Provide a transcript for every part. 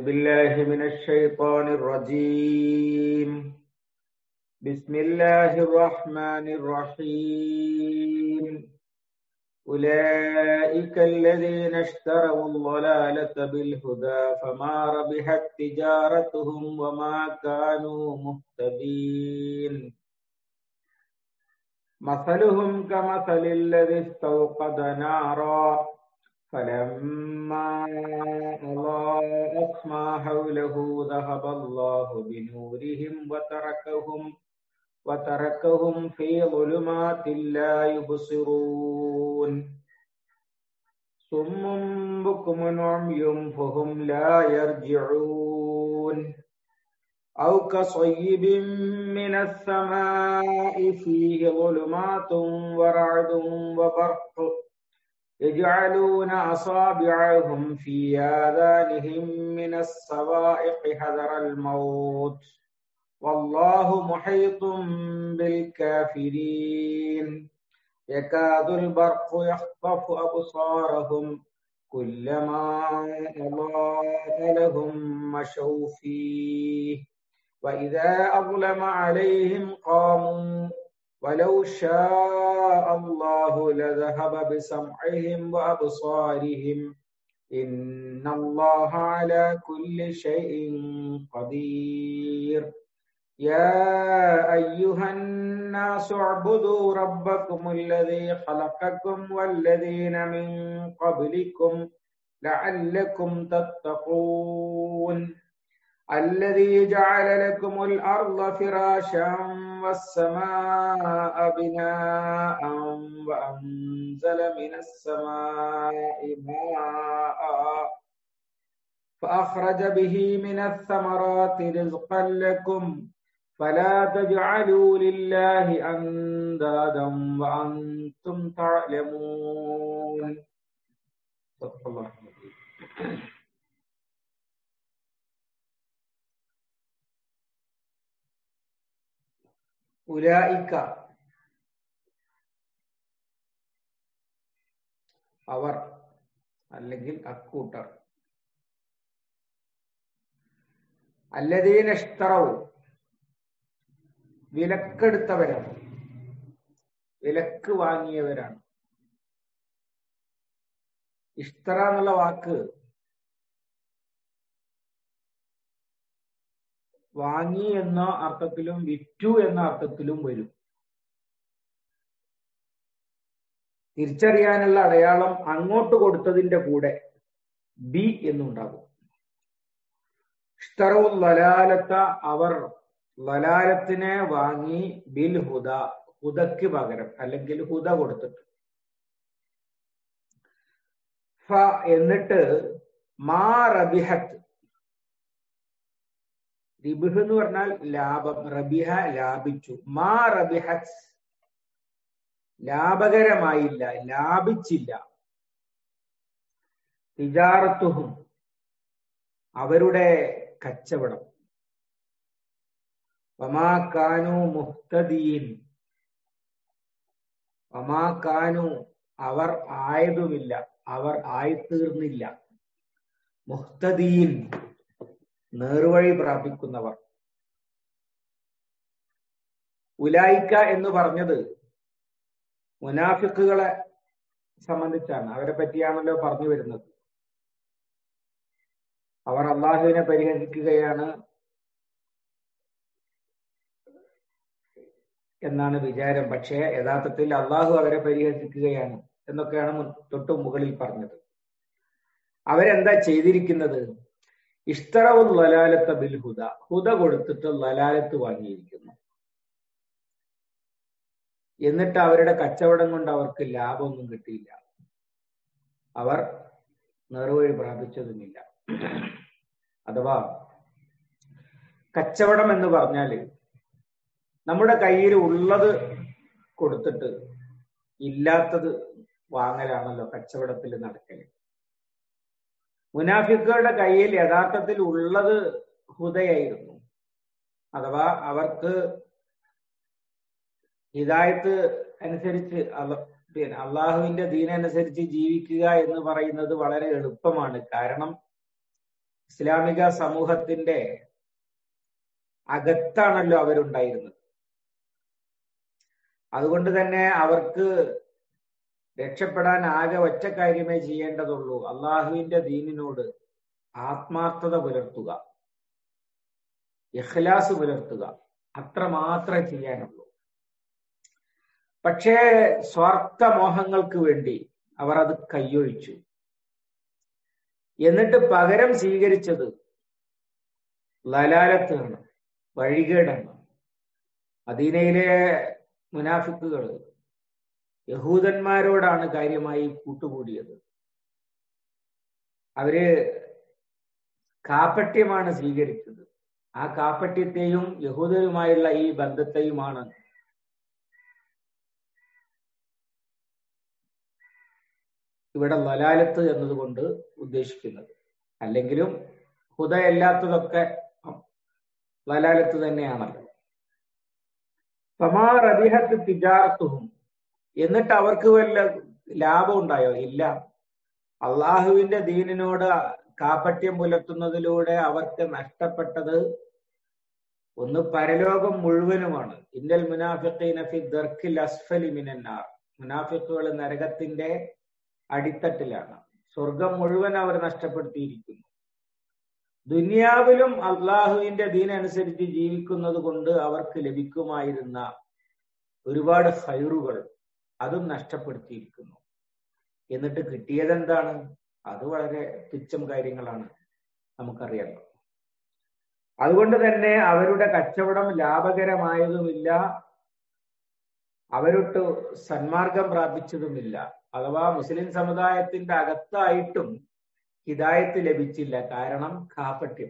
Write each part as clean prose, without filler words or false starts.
بالله من الشيطان الرجيم. بسم الله الرحمن الرحيم. أولئك الذين اشتروا الضلالة بالهدى فما ربحت تجارتهم وما كانوا مهتدين. مثلهم كمثل الذي استوقد نارا فلما أضاءت ما حوله ذهب الله بنورهم وتركهم في ظلمات لا يبصرون. صم بكم عمي فهم لا يرجعون. أو كصيب من السماء فيه ظلمات ورعد وبرق يجعلون أصابعهم في آذانهم من الصواعق حذر الموت والله محيط بالكافرين. يكاد البرق يخطف أبصارهم كلما أضاء لهم مشوا فيه وإذا أظلم عليهم قاموا ولو شاء الله لذهب بسمعهم وأبصارهم إن الله على كل شيء قدير. يا أيها الناس اعبدوا ربكم الذي خلقكم والذين من قبلكم لعلكم تتقون. الذي جعل لكم الأرض فراشا والسماء بناء وأنزل من السماء ماء فأخرج به من الثمرات رزقا لكم فلا تجعلوا لله أندادا وأنتم تعلمون. صدق الله العظيم. ഉലായിക്ക അവർ അല്ലെങ്കിൽ അക്കൂട്ടർ, അല്ലദീന ഇഷ്തറൗ വിലക്കെടുത്തവരാണ്, വിലക്ക് വാങ്ങിയവരാണ്. ഇഷ്തറ എന്നുള്ള വാക്ക് വാങ്ങി എന്ന അർത്ഥത്തിലും വിറ്റു എന്ന അർത്ഥത്തിലും വരും. തിരിച്ചറിയാനുള്ള അടയാളം അങ്ങോട്ട് കൊടുത്തതിന്റെ കൂടെ ബി എന്നുണ്ടാകും. ഇഷ്തറൗ ലലാലത്ത അവർ ലലാലത്തിനെ വാങ്ങി ബിൽ ഹുദ, ഹുദക്ക് പകരം അല്ലെങ്കിൽ ഹുദ കൊടുത്തിട്ട്. ഫ എന്നിട്ട് മാ റബിഹത്ത്, റിബ്ഹ് എന്ന് പറഞ്ഞാൽ ലാഭം, റബിഹ ലാഭിച്ചു, മാ റബിഹത്ത് ലാഭകരമായില്ല, ലാഭിച്ചില്ല, തിജാറത്തുഹും അവരുടെ കച്ചവടം, വമാ കാനു മുഹ്തദീൻ വമാ കാനു അവർ ആയതുമില്ല, അവർ ആയിത്തീർന്നില്ല, മുഹ്തദീൻ നേർവഴി പ്രാപിക്കുന്നവർ. ഉലായിക്ക എന്ന് പറഞ്ഞത് മുനാഫിക്കുകളെ സംബന്ധിച്ചാണ്, അവരെ പറ്റിയാണല്ലോ പറഞ്ഞു വരുന്നത്. അവർ അള്ളാഹുവിനെ പരിഹസിക്കുകയാണ് എന്നാണ് വിചാരം. പക്ഷേ യഥാർത്ഥത്തിൽ അള്ളാഹു അവരെ പരിഹസിക്കുകയാണ് എന്നൊക്കെയാണ് തൊട്ടു മുകളിൽ പറഞ്ഞത്. അവരെന്താ ചെയ്തിരിക്കുന്നത്? ഇഷ്തറൗ ലലാലത്ത ബിൽ ഹുദ, ഹുദ കൊടുത്തിട്ട് ലലാലത്ത് വാങ്ങിയിരിക്കുന്നു. എന്നിട്ട് അവരുടെ കച്ചവടം കൊണ്ട് അവർക്ക് ലാഭമൊന്നും കിട്ടിയില്ല, അവർ നേർവഴി പ്രാപിച്ചതുമില്ല. അഥവാ കച്ചവടം എന്ന് പറഞ്ഞാല് നമ്മുടെ കയ്യിൽ ഉള്ളത് കൊടുത്തിട്ട് ഇല്ലാത്തത് വാങ്ങലാണല്ലോ കച്ചവടത്തിൽ നടക്കല്. മുനാഫിക്കുകളുടെ കയ്യിൽ യഥാർത്ഥത്തിൽ ഉള്ളത് ഹുദയായിരുന്നു. അഥവാ അവർക്ക് ഹിദായത്ത് അനുസരിച്ച് അള്ളാഹുവിന്റെ ദീനനുസരിച്ച് ജീവിക്കുക എന്ന് പറയുന്നത് വളരെ എളുപ്പമാണ്. കാരണം ഇസ്ലാമിക സമൂഹത്തിന്റെ അകത്താണല്ലോ അവരുണ്ടായിരുന്നത്. അതുകൊണ്ട് തന്നെ അവർക്ക് രക്ഷപ്പെടാൻ ആകെ ഒറ്റ കാര്യമേ ചെയ്യേണ്ടതുള്ളൂ: അള്ളാഹുവിന്റെ ദീനിനോട് ആത്മാർത്ഥത പുലർത്തുക, ഇഖ്ലാസ് പുലർത്തുക. അത്ര മാത്രമേ ചെയ്യാനുള്ളൂ. പക്ഷേ സ്വാർത്ഥ മോഹങ്ങൾക്ക് വേണ്ടി അവർ അത് കൈയൊഴിച്ചു. എന്നിട്ട് പകരം സ്വീകരിച്ചത് ലലാലത്താണ്, വഴികേടാണ്. മദീനയിലെ മുനാഫിക്കുകൾ യഹൂദന്മാരോടാണ് കാര്യമായി കൂട്ടുകൂടിയത്. അവര് കാപട്യമാണ് സ്വീകരിച്ചത്. ആ കാപട്യത്തെയും യഹൂദരുമായുള്ള ഈ ബന്ധത്തെയുമാണ് ഇവിടെ ലലാലത്ത് എന്നതുകൊണ്ട് ഉദ്ദേശിക്കുന്നത്. അല്ലെങ്കിലും ഹുദയല്ലാത്തതൊക്കെ ലലാലത്ത് തന്നെയാണല്ലോ. ഫമാ റബിഹത്ത് തിജാറത്തുഹും, എന്നിട്ട് അവർക്ക് വല്ല ലാഭം ഉണ്ടായോ? ഇല്ല. അള്ളാഹുവിന്റെ ദീനിനോട് കാപട്യം പുലർത്തുന്നതിലൂടെ അവർക്ക് നഷ്ടപ്പെട്ടത് ഒന്ന് പരലോകം മുഴുവനുമാണ്. ഇന്നൽ മുനാഫിഖീന ഫി ദർക്കിൽ അസ്ഫലി മിനന്നാർ, മുനാഫിഖുകൾ നരകത്തിന്റെ അടിത്തട്ടിലാണ്. സ്വർഗം മുഴുവൻ അവർ നഷ്ടപ്പെടുത്തിയിരിക്കുന്നു. ദുനിയാവിലും അള്ളാഹുവിന്റെ ദീനനുസരിച്ച് ജീവിക്കുന്നത് കൊണ്ട് അവർക്ക് ലഭിക്കുമായിരുന്ന ഒരുപാട് ഖൈറുകൾ അതും നഷ്ടപ്പെടുത്തിയിരിക്കുന്നു. എന്നിട്ട് കിട്ടിയതെന്താണ്? അത് വളരെ തുച്ഛം കാര്യങ്ങളാണ്, നമുക്കറിയാലോ. അതുകൊണ്ട് തന്നെ അവരുടെ കച്ചവടം ലാഭകരമായതുമില്ല, അവരൊട്ട് സന്മാർഗം പ്രാപിച്ചതുമില്ല. അഥവാ മുസ്ലിം സമുദായത്തിന്റെ അകത്തായിട്ടും ഹിദായത്ത് ലഭിച്ചില്ല. കാരണം കാപട്യം.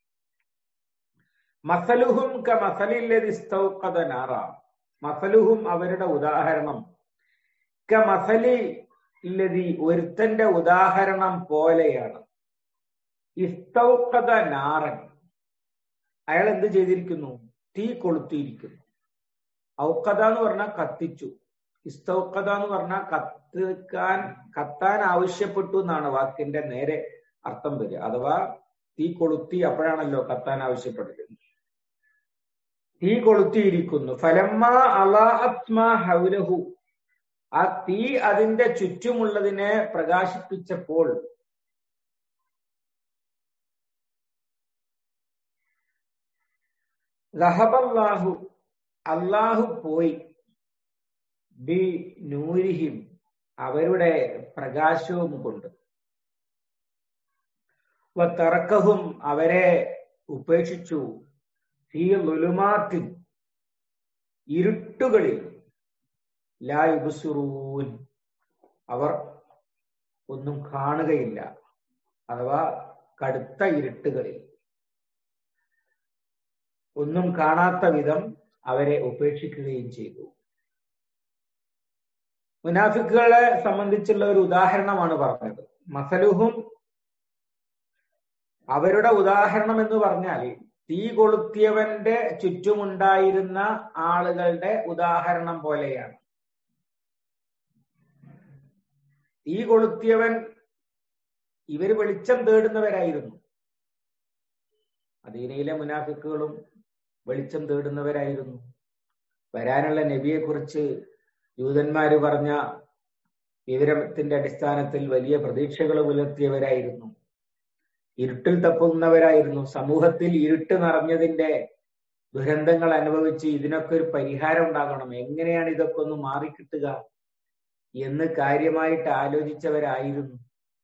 മസലുഹും ക മസലില്ലദി ഇസ്തൗഖദ നാറ, മസലുഹും അവരുടെ ഉദാഹരണം, ക മസലില്ലദി ഒരുത്തന്റെ ഉദാഹരണം പോലെയാണ്. ഇസ്തൗഖദ നാറൻ, അയാൾ എന്ത് ചെയ്തിരിക്കുന്നു? തീ കൊളുത്തിയിരിക്കുന്നു. ഔഖദ എന്ന് പറഞ്ഞാൽ കത്തിച്ചു, ഇസ്തൗഖദ എന്ന് പറഞ്ഞാൽ കത്താൻ ആവശ്യപ്പെട്ടു എന്നാണ് വാക്കിന്റെ നേരെ അർത്ഥം വരിക. അഥവാ തീ കൊളുത്തി, അപ്പോഴാണല്ലോ കത്താൻ ആവശ്യപ്പെട്ടത്. തീ കൊളുത്തിയിരിക്കുന്നു. ഫലമ്മ അളഅത് മാ ഹൗലഹു, ആ തീ അതിന്റെ ചുറ്റുമുള്ളതിനെ പ്രകാശിപ്പിച്ചപ്പോൾ ദഹബല്ലാഹു, അല്ലാഹു പോയി, ബി നൂരിഹിം, അവരുടെ പ്രകാശവും കൊണ്ട്, വതറക്കഹും, അവരെ ഉപേക്ഷിച്ചു, ഫീ ളുലുമാത്തിൻ, ഇരുട്ടുകളിൽ, ലാ യുബ്സിറൂൻ, അവർ ഒന്നും കാണുകയില്ല. അഥവാ കടുത്ത ഇരുട്ടുകളിൽ ഒന്നും കാണാത്ത വിധം അവരെ ഉപേക്ഷിക്കുകയും ചെയ്തു. മുനാഫിക്കുകളെ സംബന്ധിച്ചുള്ള ഒരു ഉദാഹരണമാണ് പറഞ്ഞത്. മസലുഹും, അവരുടെ ഉദാഹരണം എന്ന് പറഞ്ഞാൽ തീ കൊളുത്തിയവന്റെ ചുറ്റുമുണ്ടായിരുന്ന ആളുകളുടെ ഉദാഹരണം പോലെയാണ്. തീ കൊളുത്തിയവൻ, ഇവര് വെളിച്ചം തേടുന്നവരായിരുന്നു. മദീനയിലെ മുനാഫിക്കുകളും വെളിച്ചം തേടുന്നവരായിരുന്നു. വരാനുള്ള നബിയെ കുറിച്ച് യൂതന്മാര് പറഞ്ഞ വിവരത്തിന്റെ അടിസ്ഥാനത്തിൽ വലിയ പ്രതീക്ഷകൾ പുലർത്തിയവരായിരുന്നു. ഇരുട്ടിൽ തപ്പുന്നവരായിരുന്നു. സമൂഹത്തിൽ ഇരുട്ട് നിറഞ്ഞതിന്റെ ദുരന്തങ്ങൾ അനുഭവിച്ച് ഇതിനൊക്കെ ഒരു പരിഹാരം ഉണ്ടാകണം, എങ്ങനെയാണ് ഇതൊക്കെ ഒന്ന് മാറിക്കിട്ടുക എന്ന് കാര്യമായിട്ട് ആലോചിച്ചവരായിരുന്നു.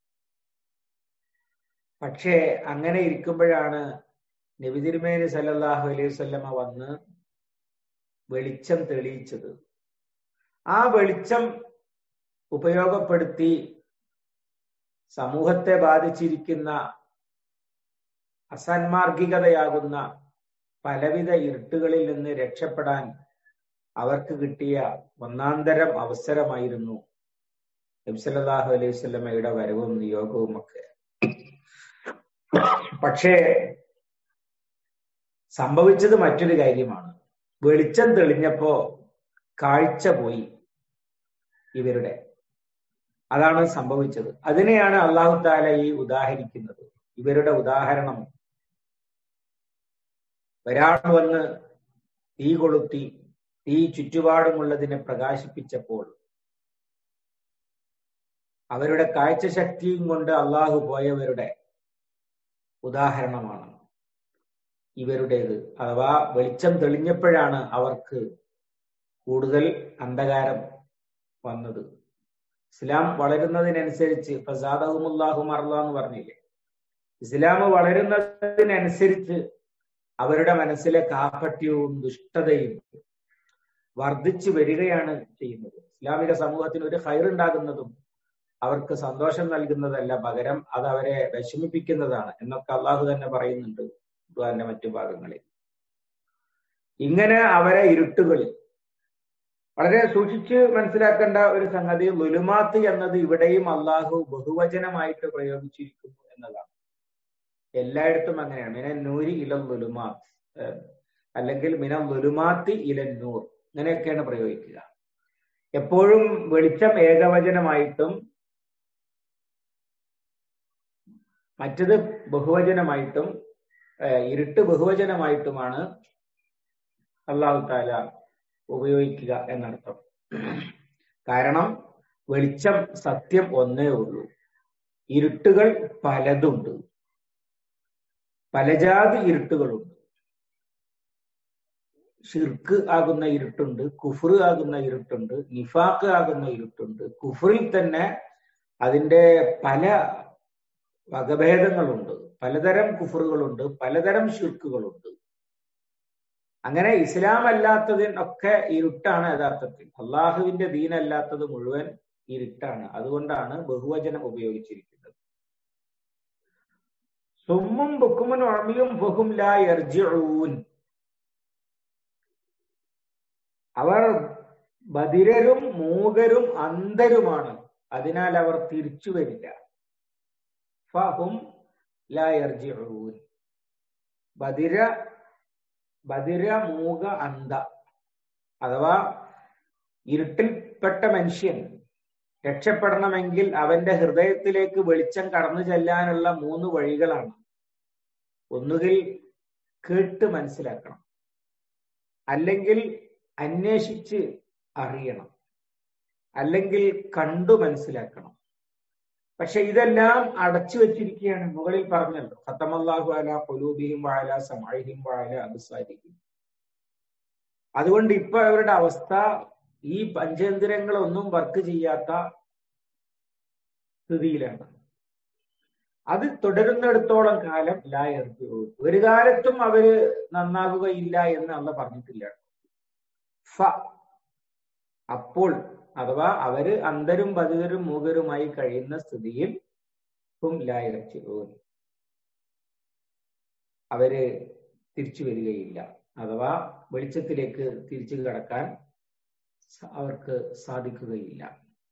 പക്ഷേ അങ്ങനെ ഇരിക്കുമ്പോഴാണ് നബി തിരുമേനി സല്ലല്ലാഹു അലൈഹി വസല്ലമ വന്ന് വെളിച്ചം തെളിയിച്ചത്. ആ വെളിച്ചം ഉപയോഗപ്പെടുത്തി സമൂഹത്തെ ബാധിച്ചിരിക്കുന്ന അസന്മാർഗികതയാകുന്ന പലവിധ ഇരുട്ടുകളിൽ നിന്ന് രക്ഷപ്പെടാൻ അവർക്ക് കിട്ടിയ ഒന്നാന്തരം അവസരമായിരുന്നു നബി സല്ലല്ലാഹു അലൈഹി വസല്ലമയുടെ വരവും നിയോഗവും ഒക്കെ. പക്ഷേ സംഭവിച്ചത് മറ്റൊരു കാര്യമാണ്. വെളിച്ചം തെളിഞ്ഞപ്പോ കാഴ്ച പോയി ഇവരുടെ. അതാണ് സംഭവിച്ചത്. അതിനെയാണ് അല്ലാഹു തആല ഈ ഉദാഹരിക്കുന്നത്. ഇവരുടെ ഉദാഹരണം. ഒരാൾ വന്ന് തീ കൊളുത്തി തീ ചുറ്റുപാടുമുള്ളതിനെ പ്രകാശിപ്പിച്ചപ്പോൾ അവരുടെ കാഴ്ചശക്തിയും കൊണ്ട് അള്ളാഹു പോയവരുടെ ഉദാഹരണമാണ് ഇവരുടേത്. അഥവാ വെളിച്ചം തെളിഞ്ഞപ്പോഴാണ് അവർക്ക് കൂടുതൽ അന്ധകാരം വന്നത്. ഇസ്ലാം വളരുന്നതിനനുസരിച്ച് ഫസാദഹുമുല്ലാഹു മർള എന്ന് പറഞ്ഞില്ലേ, ഇസ്ലാം വളരുന്നതിനനുസരിച്ച് അവരുടെ മനസ്സിലെ കാപട്യവും ദുഷ്ടതയും വർദ്ധിച്ചു വരികയാണ് ചെയ്യുന്നത്. ഇസ്ലാമിക സമൂഹത്തിന് ഒരു ഖൈറുണ്ടാകുന്നതും അവർക്ക് സന്തോഷം നൽകുന്നതല്ല, പകരം അത് അവരെ വിഷമിപ്പിക്കുന്നതാണ് എന്നൊക്കെ അള്ളാഹു തന്നെ പറയുന്നുണ്ട് ഖുർആന്റെ മറ്റു ഭാഗങ്ങളിൽ. ഇങ്ങനെ അവരെ ഇരുട്ടുകളിൽ, വളരെ സൂക്ഷിച്ച് മനസ്സിലാക്കേണ്ട ഒരു സംഗതി, ലുലുമാത്ത് എന്നത് ഇവിടെയും അള്ളാഹു ബഹുവചനമായിട്ട് പ്രയോഗിച്ചിരിക്കുന്നു എന്നതാണ്. എല്ലായിടത്തും അങ്ങനെയാണ്. മിനൻ നൂരി ഇലൽ ലുലുമാത്ത്, അല്ലെങ്കിൽ മിനൽ ലുലുമാത്തി ഇലൻ നൂർ, ഇങ്ങനെയൊക്കെയാണ് പ്രയോഗിക്കുക. എപ്പോഴും വെളിച്ചം ഏകവചനമായിട്ടും മറ്റത് ബഹുവചനമായിട്ടും ഇരുട്ട് ബഹുവചനമായിട്ടുമാണ് അല്ലാഹു തആല ഉപയോഗിക്കുക എന്നർത്ഥം. കാരണം വെളിച്ചം സത്യം ഒന്നേ ഉള്ളൂ, ഇരുട്ടുകൾ പലതുണ്ട്, പലജാതി ഇരുട്ടുകളുണ്ട്. ഷിർക്ക് ആകുന്ന ഇരുട്ടുണ്ട്, കുഫ്ർ ആകുന്ന ഇരുട്ടുണ്ട്, നിഫാഖ് ആകുന്ന ഇരുട്ടുണ്ട്. കുഫ്റിൽ തന്നെ അതിന്റെ പല വകഭേദങ്ങളുണ്ട്, പലതരം കുഫറുകളുണ്ട്, പലതരം ഷിർക്കുകളുണ്ട്. അങ്ങനെ ഇസ്ലാം അല്ലാത്തതിനൊക്കെ ഇരുട്ടാണ് യഥാർത്ഥത്തിൽ. അള്ളാഹുവിന്റെ ദീനല്ലാത്തത് മുഴുവൻ ഇരുട്ടാണ്. അതുകൊണ്ടാണ് ബഹുവചനം ഉപയോഗിച്ചിരിക്കുന്നത്. സുമ്മും ബുക്കുമുൻ ഉമിയും ഫഹും ലാ യർജിഊൻ. അവർ ബധിരരും മൂകരും അന്ധരുമാണ്, അതിനാൽ അവർ തിരിച്ചു വരില്ല. ഫഹും ലാ യർജിഊൻ. ബധിര മൂക അന്ധ അഥവാ ഇരുട്ടിൽപ്പെട്ട മനുഷ്യൻ രക്ഷപ്പെടണമെങ്കിൽ അവന്റെ ഹൃദയത്തിലേക്ക് വെളിച്ചം കടന്നു ചെല്ലാനുള്ള 3 വഴികളാണ്. ഒന്നുകിൽ കേട്ട് മനസ്സിലാക്കണം, അല്ലെങ്കിൽ അന്വേഷിച്ച് അറിയണം, അല്ലെങ്കിൽ കണ്ടു മനസ്സിലാക്കണം. പക്ഷെ ഇതെല്ലാം അടച്ചു വെച്ചിരിക്കുകയാണ്. മുകളിൽ പറഞ്ഞല്ലോ, ഖത്തമല്ലാഹു അലാ ഖുലൂബിഹിം വഅലാ സമഇഹിം വഅലാ അബ്സാരിഹിം. അതുകൊണ്ട് ഇപ്പൊ അവരുടെ അവസ്ഥ ഈ പഞ്ചേന്ദ്രിയങ്ങളൊന്നും വർക്ക് ചെയ്യാത്ത സ്ഥിതിയിലാണ്. അത് തുടരുന്നിടത്തോളം കാലം ലാ യർജിഊൻ, ഒരു കാലത്തും അവര് നന്നാകുകയില്ല എന്ന് അള്ളാഹ് പറഞ്ഞിട്ടില്ല. അപ്പോൾ അഥവാ അവര് അന്ധരും ബധിരരും മൂകരുമായി കഴിയുന്ന സ്ഥിതിയിൽ ഹും ലാ യർജിഊൻ, അവര് തിരിച്ചു വരികയില്ല. അഥവാ വെളിച്ചത്തിലേക്ക് തിരിച്ചു കടക്കാൻ അവർക്ക് സാധിക്കുകയില്ല.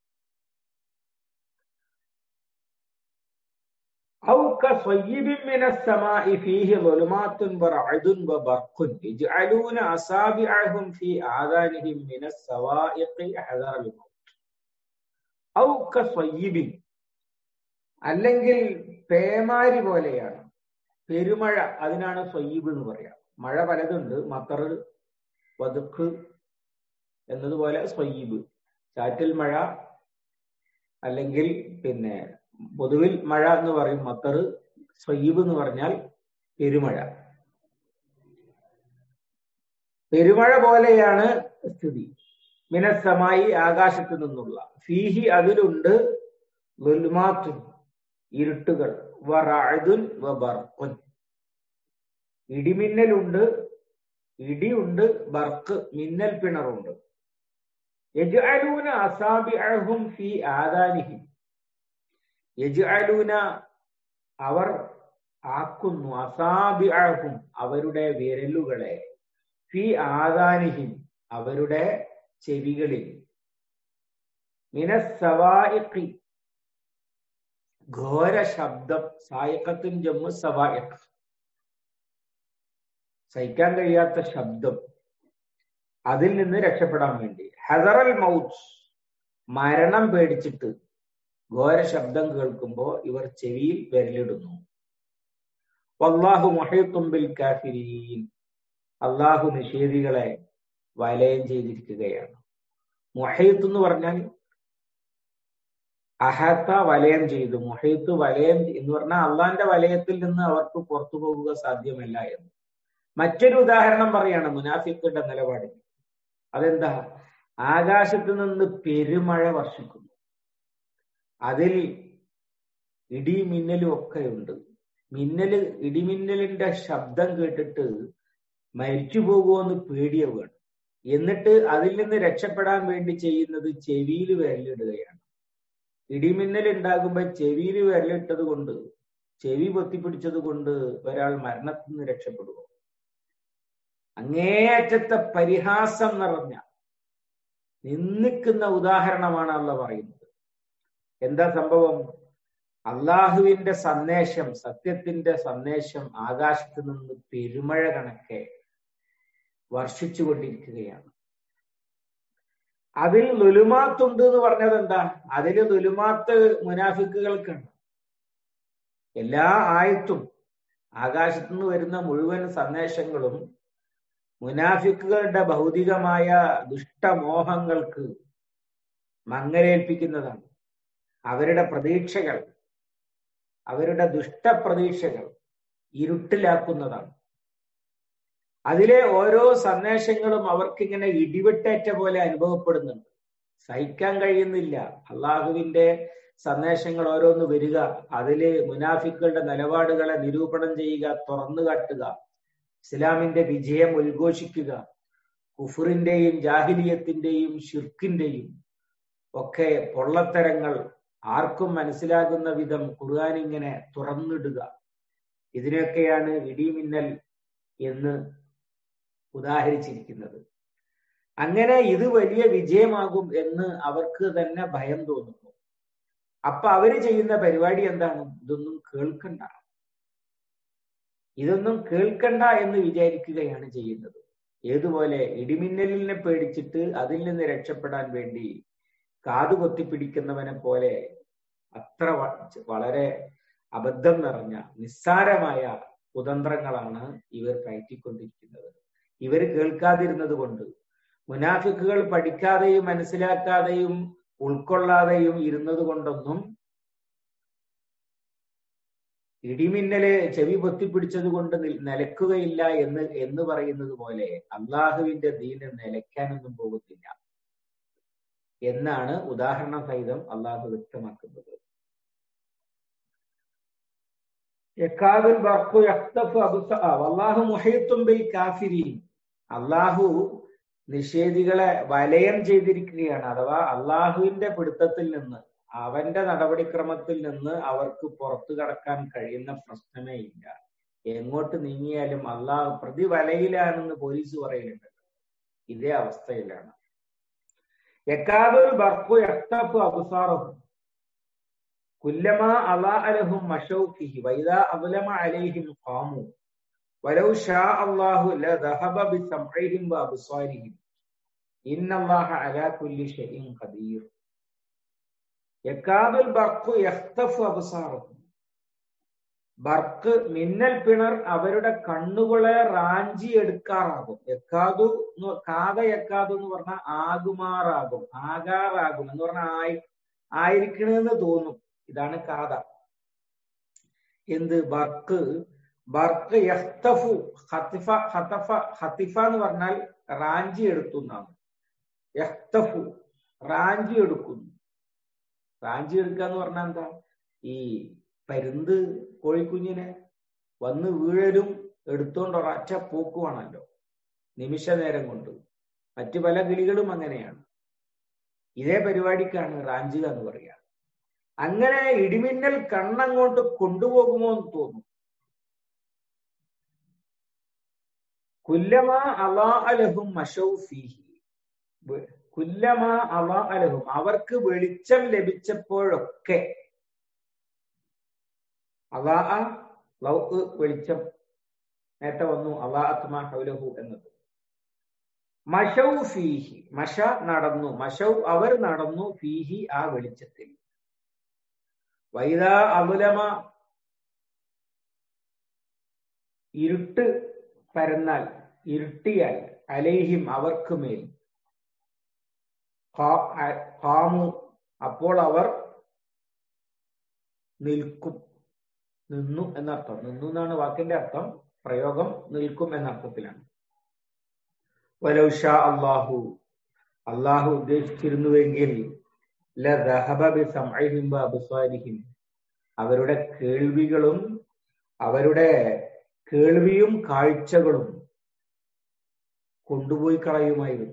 ഔ കസ്വയ്യിബിൻ മിനസ് സമാഇ ഫീഹി ളുലുമാത്തുൻ വറഅദുൻ വബർഖുൻ യജ്അലൂന അസാബിഅഹും ഫീ ആദാനിഹിം മിനസ് സവാഇഖി ഹദറൽ മൗത്ത്. ഔ കസ്വയ്യിബിൻ, അല്ലെങ്കിൽ പേമാരി പോലെയാണ്, പെരുമഴ, അതിനാണ് സ്വയ്യിബ് എന്ന് പറയാം. മഴ പലതുണ്ട്, മത്തർ, വദഖ് എന്നതുപോലെ സ്വയ്യിബ്, ചാറ്റൽ മഴ, അല്ലെങ്കിൽ പൊതുവിൽ മഴ എന്ന് പറയും മത്തർ. സ്വയ്യിബ് എന്ന് പറഞ്ഞാൽ പെരുമഴ. പെരുമഴ പോലെയാണ് സ്ഥിതി. മിനസ്സമായി, ആകാശത്ത് നിന്നുള്ള, ഫീഹി, അതിലുണ്ട്, ളുലുമാത്തുൻ, ഇരുട്ടുകൾ, വറഅദുൻ വബർഖുൻ, ഇടിമിന്നലുണ്ട്, ഇടിയുണ്ട്, ബർക്ക്, മിന്നൽ പിണറുണ്ട്. യജ്അലൂന അസാബിഅഹും ഫീ ആദാനിഹിം, യജ്അലൂന, അവർ ആക്കുന്നു, അസാബിഅഹും, അവരുടെ വിരലുകളെ, ഫീ ആദാനിഹിം, അവരുടെ ചെവികളിൽ, മിനസ് സവാഇഖി, ഘോര ശബ്ദം, സായിഖത്തിൻ ജമ്മു സവാഇഖ്, സഹിക്കാൻ കഴിയാത്ത ശബ്ദം, അതിൽ നിന്ന് രക്ഷപ്പെടാൻ വേണ്ടി. ഹദറൽ മൗത്ത്, മരണം പേടിച്ചിട്ട് ഘോര ശബ്ദം കേൾക്കുമ്പോൾ ഇവർ ചെവിയിൽ വിരലിടുന്നു. വല്ലാഹു മുഹീത്തും ബിൽ കാഫിരീൻ. അള്ളാഹു നിഷേധികളെ വലയം ചെയ്തിരിക്കുകയാണ്. മുഹീത്ത് എന്ന് പറഞ്ഞാൽ അഹത്ത വലയം ചെയ്തു, മുഹീത്ത് വലയം എന്ന് പറഞ്ഞാൽ അള്ളാന്റെ വലയത്തിൽ നിന്ന് അവർക്ക് പുറത്തു പോകുക സാധ്യമല്ല എന്ന്. മറ്റൊരു ഉദാഹരണം പറയാണ് മുനാഫിക്കുകളുടെ നിലപാടിന്. അതെന്താ? ആകാശത്ത് നിന്ന് പെരുമഴ വർഷിക്കുന്നു, അതിൽ ഇടിമിന്നലും ഒക്കെ ഉണ്ട്. ഇടിമിന്നലിന്റെ ശബ്ദം കേട്ടിട്ട് മരിച്ചു പോകുമെന്ന് പേടിയാവുകയാണ്. എന്നിട്ട് അതിൽ നിന്ന് രക്ഷപ്പെടാൻ വേണ്ടി ചെയ്യുന്നത് ചെവിയിൽ വിരലിടുകയാണ്. ഇടിമിന്നൽ ഉണ്ടാകുമ്പോൾ ചെവിയിൽ വിരലിട്ടത് കൊണ്ട്, ചെവി പൊത്തിപ്പിടിച്ചത് കൊണ്ട് ഒരാൾ മരണത്തിൽ നിന്ന് രക്ഷപ്പെടുക? അങ്ങേയറ്റത്തെ പരിഹാസം നിറഞ്ഞ നിന്ദിക്കുന്ന ഉദാഹരണമാണ് അള്ളാഹ് പറയുന്നത്. എന്താ സംഭവം? അള്ളാഹുവിന്റെ സന്ദേശം, സത്യത്തിന്റെ സന്ദേശം ആകാശത്ത് നിന്ന് പെരുമഴ കണക്കെ വർഷിച്ചു കൊണ്ടിരിക്കുകയാണ്. അതിൽ ലുലുമാത്തുണ്ട് എന്ന് പറഞ്ഞത് എന്താ? അതിൽ ലുലുമാത്ത് മുനാഫിക്കുകൾക്കാണ്. എല്ലാ ആയത്തും ആകാശത്തു നിന്ന് വരുന്ന മുഴുവൻ സന്ദേശങ്ങളും മുനാഫിക്കുകളുടെ ഭൗതികമായ ദുഷ്ടമോഹങ്ങൾക്ക് മങ്ങലേൽപ്പിക്കുന്നതാണ്. അവരുടെ പ്രതീക്ഷകൾ, അവരുടെ ദുഷ്ടപ്രതീക്ഷകൾ ഇരുട്ടിലാക്കുന്നതാണ്. അതിലെ ഓരോ സന്ദേശങ്ങളും അവർക്കിങ്ങനെ ഇടിവെട്ടേറ്റ പോലെ അനുഭവപ്പെടുന്നുണ്ട്, സഹിക്കാൻ കഴിയുന്നില്ല. അള്ളാഹുവിന്റെ സന്ദേശങ്ങൾ ഓരോന്ന് വരിക, അതില് മുനാഫിക്കുകളുടെ നിലപാടുകളെ നിരൂപണം ചെയ്യുക, തുറന്നു കാട്ടുക, ഇസ്ലാമിന്റെ വിജയം ഉദ്ഘോഷിക്കുക, കുഫറിന്റെയും ജാഹിലിയത്തിന്റെയും ഷിർക്കിന്റെയും ഒക്കെ പൊള്ളത്തരങ്ങൾ ആർക്കും മനസ്സിലാകുന്ന വിധം ഖുർആൻ ഇങ്ങനെ തുറന്നിടുക. ഇതിനൊക്കെയാണ് ഇടിമിന്നൽ എന്ന് ഉദാഹരിച്ചിരിക്കുന്നത്. അങ്ങനെ ഇത് വലിയ വിജയമാകും എന്ന് അവർക്ക് തന്നെ ഭയം തോന്നുന്നു. അപ്പൊ അവര് ചെയ്യുന്ന പരിപാടി എന്താണ്? ഇതൊന്നും കേൾക്കണ്ട എന്ന് വിചാരിക്കുകയാണ് ചെയ്യുന്നത്. ഏതുപോലെ ഇടിമിന്നലിനെ പേടിച്ചിട്ട് അതിൽ നിന്ന് രക്ഷപ്പെടാൻ വേണ്ടി കാതു കൊത്തിപ്പിടിക്കുന്നവനെ പോലെ അത്ര വളരെ അബദ്ധം നിറഞ്ഞ നിസ്സാരമായ കുതന്ത്രങ്ങളാണ് ഇവർ കയറ്റിക്കൊണ്ടിരിക്കുന്നത്. ഇവർ കേൾക്കാതിരുന്നത് കൊണ്ട്, മുനാഫിക്കുകൾ പഠിക്കാതെയും മനസ്സിലാക്കാതെയും ഉൾക്കൊള്ളാതെയും ഇരുന്നത് കൊണ്ടൊന്നും ഇടിമിന്നല് ചെവി പൊത്തിപ്പിടിച്ചത് കൊണ്ട് നിലക്കുകയില്ല എന്ന് പറയുന്നത് പോലെ അള്ളാഹുവിന്റെ ദീന് നിലയ്ക്കാനൊന്നും പോകുന്നില്ല എന്നാണ് ഉദാഹരണ സഹിതം അള്ളാഹു വ്യക്തമാക്കുന്നത്. അള്ളാഹു നിഷേധികളെ വലയം ചെയ്തിരിക്കുകയാണ്. അഥവാ അള്ളാഹുവിന്റെ പിടുത്തത്തിൽ നിന്ന്, അവന്റെ നടപടിക്രമത്തിൽ നിന്ന് അവർക്ക് പുറത്തു കടക്കാൻ കഴിയുന്ന പ്രശ്നമേ ഇല്ല. എങ്ങോട്ട് നീങ്ങിയാലും അള്ളാഹു പ്രതിവലയിലാണെന്ന് പോലീസ് പറയുന്നുണ്ട്. ഇതേ അവസ്ഥയിലാണ്. യക്കാദുൽ ബർഖു യഖ്തഫു അബ്സാറഹും കുല്ലമാ അളാഅ ലഹും മശൗ ഫീഹി വഇദാ അദ്ലമ അലൈഹിം ഖാമു വലൗ ശാ അല്ലാഹു ലദഹബ ബിസംഇഹിം വഅബ്സാരിഹിം ഇന്നല്ലാഹ അലാ കുല്ലി ഷൈഇൻ ഖദീർ. യക്കാദുൽ ബർഖു യഖ്തഫു അബ്സാറഹും. ബർക്ക്, മിന്നൽ പിണർ അവരുടെ കണ്ണുകളെ റാഞ്ചി എടുക്കാറാകും. യക്കാദു യക്കാദു എന്ന് പറഞ്ഞാൽ ആകുമാറാകും, ആകാറാകും എന്ന് പറഞ്ഞാൽ ആയിരിക്കണമെന്ന് തോന്നും. ഇതാണ് കാത. എന്ത്? ബർക്ക് യഖ്തഫു. ഖതിഫ എന്ന് പറഞ്ഞാൽ റാഞ്ചി എടുത്തു എന്നാണ്. യഖ്തഫു റാഞ്ചി എടുക്കുന്നു. റാഞ്ചി എടുക്കുക എന്ന് പറഞ്ഞാൽ എന്താ? ഈ പരുന്ത് കോഴിക്കുഞ്ഞിനെ വന്ന് വീഴലും എടുത്തോണ്ട് ഒരൊറ്റ പോക്കുവാണല്ലോ, നിമിഷ നേരം കൊണ്ട്. മറ്റു പല കിളികളും അങ്ങനെയാണ്. ഇതേ പരിപാടിക്കാണ് റാഞ്ചുക എന്ന് പറയുക. അങ്ങനെ ഇടിമിന്നൽ കണ്ണങ്ങോട്ട് കൊണ്ടുപോകുമോ എന്ന് തോന്നും. കുല്ലമാ അളാഅ ലഹും മശൗ ഫീഹി. കുല്ലമാ അളാഅ ലഹും, അവർക്ക് വെളിച്ചം ലഭിച്ചപ്പോഴൊക്കെ. അളാഅ ലൗ വെളിച്ചം, നേരത്തെ വന്നു അളാഅത് മാ ഹൗലഹു എന്നത്. മശൗ ഫീഹി, മശ നടന്നു, മശൗ അവർ നടന്നു, ഫീഹി ആ വെളിച്ചത്തിൽ. വൈദാ അദ്ലമ ഇരുട്ട് പരന്നാൽ, ഇരുട്ടിയാൽ, അലൈഹിം അവർക്ക് മേൽ, ഖാമു അപ്പോൾ അവർ നിൽക്കും, നിന്നു എന്നർത്ഥം. നിന്നു എന്നാണ് വാക്കിന്റെ അർത്ഥം. പ്രയോഗം നിൽക്കും എന്നർത്ഥത്തിലാണ്. വലൗ ഷാ അല്ലാഹു, അള്ളാഹു ഉദ്ദേശിച്ചിരുന്നുവെങ്കിൽ ലദഹബ ബിസംഇഹിം വഅബ്സാരിഹിം, അവരുടെ കേൾവിയും കാഴ്ചകളും കൊണ്ടുപോയി കളയുമായിരുന്നു.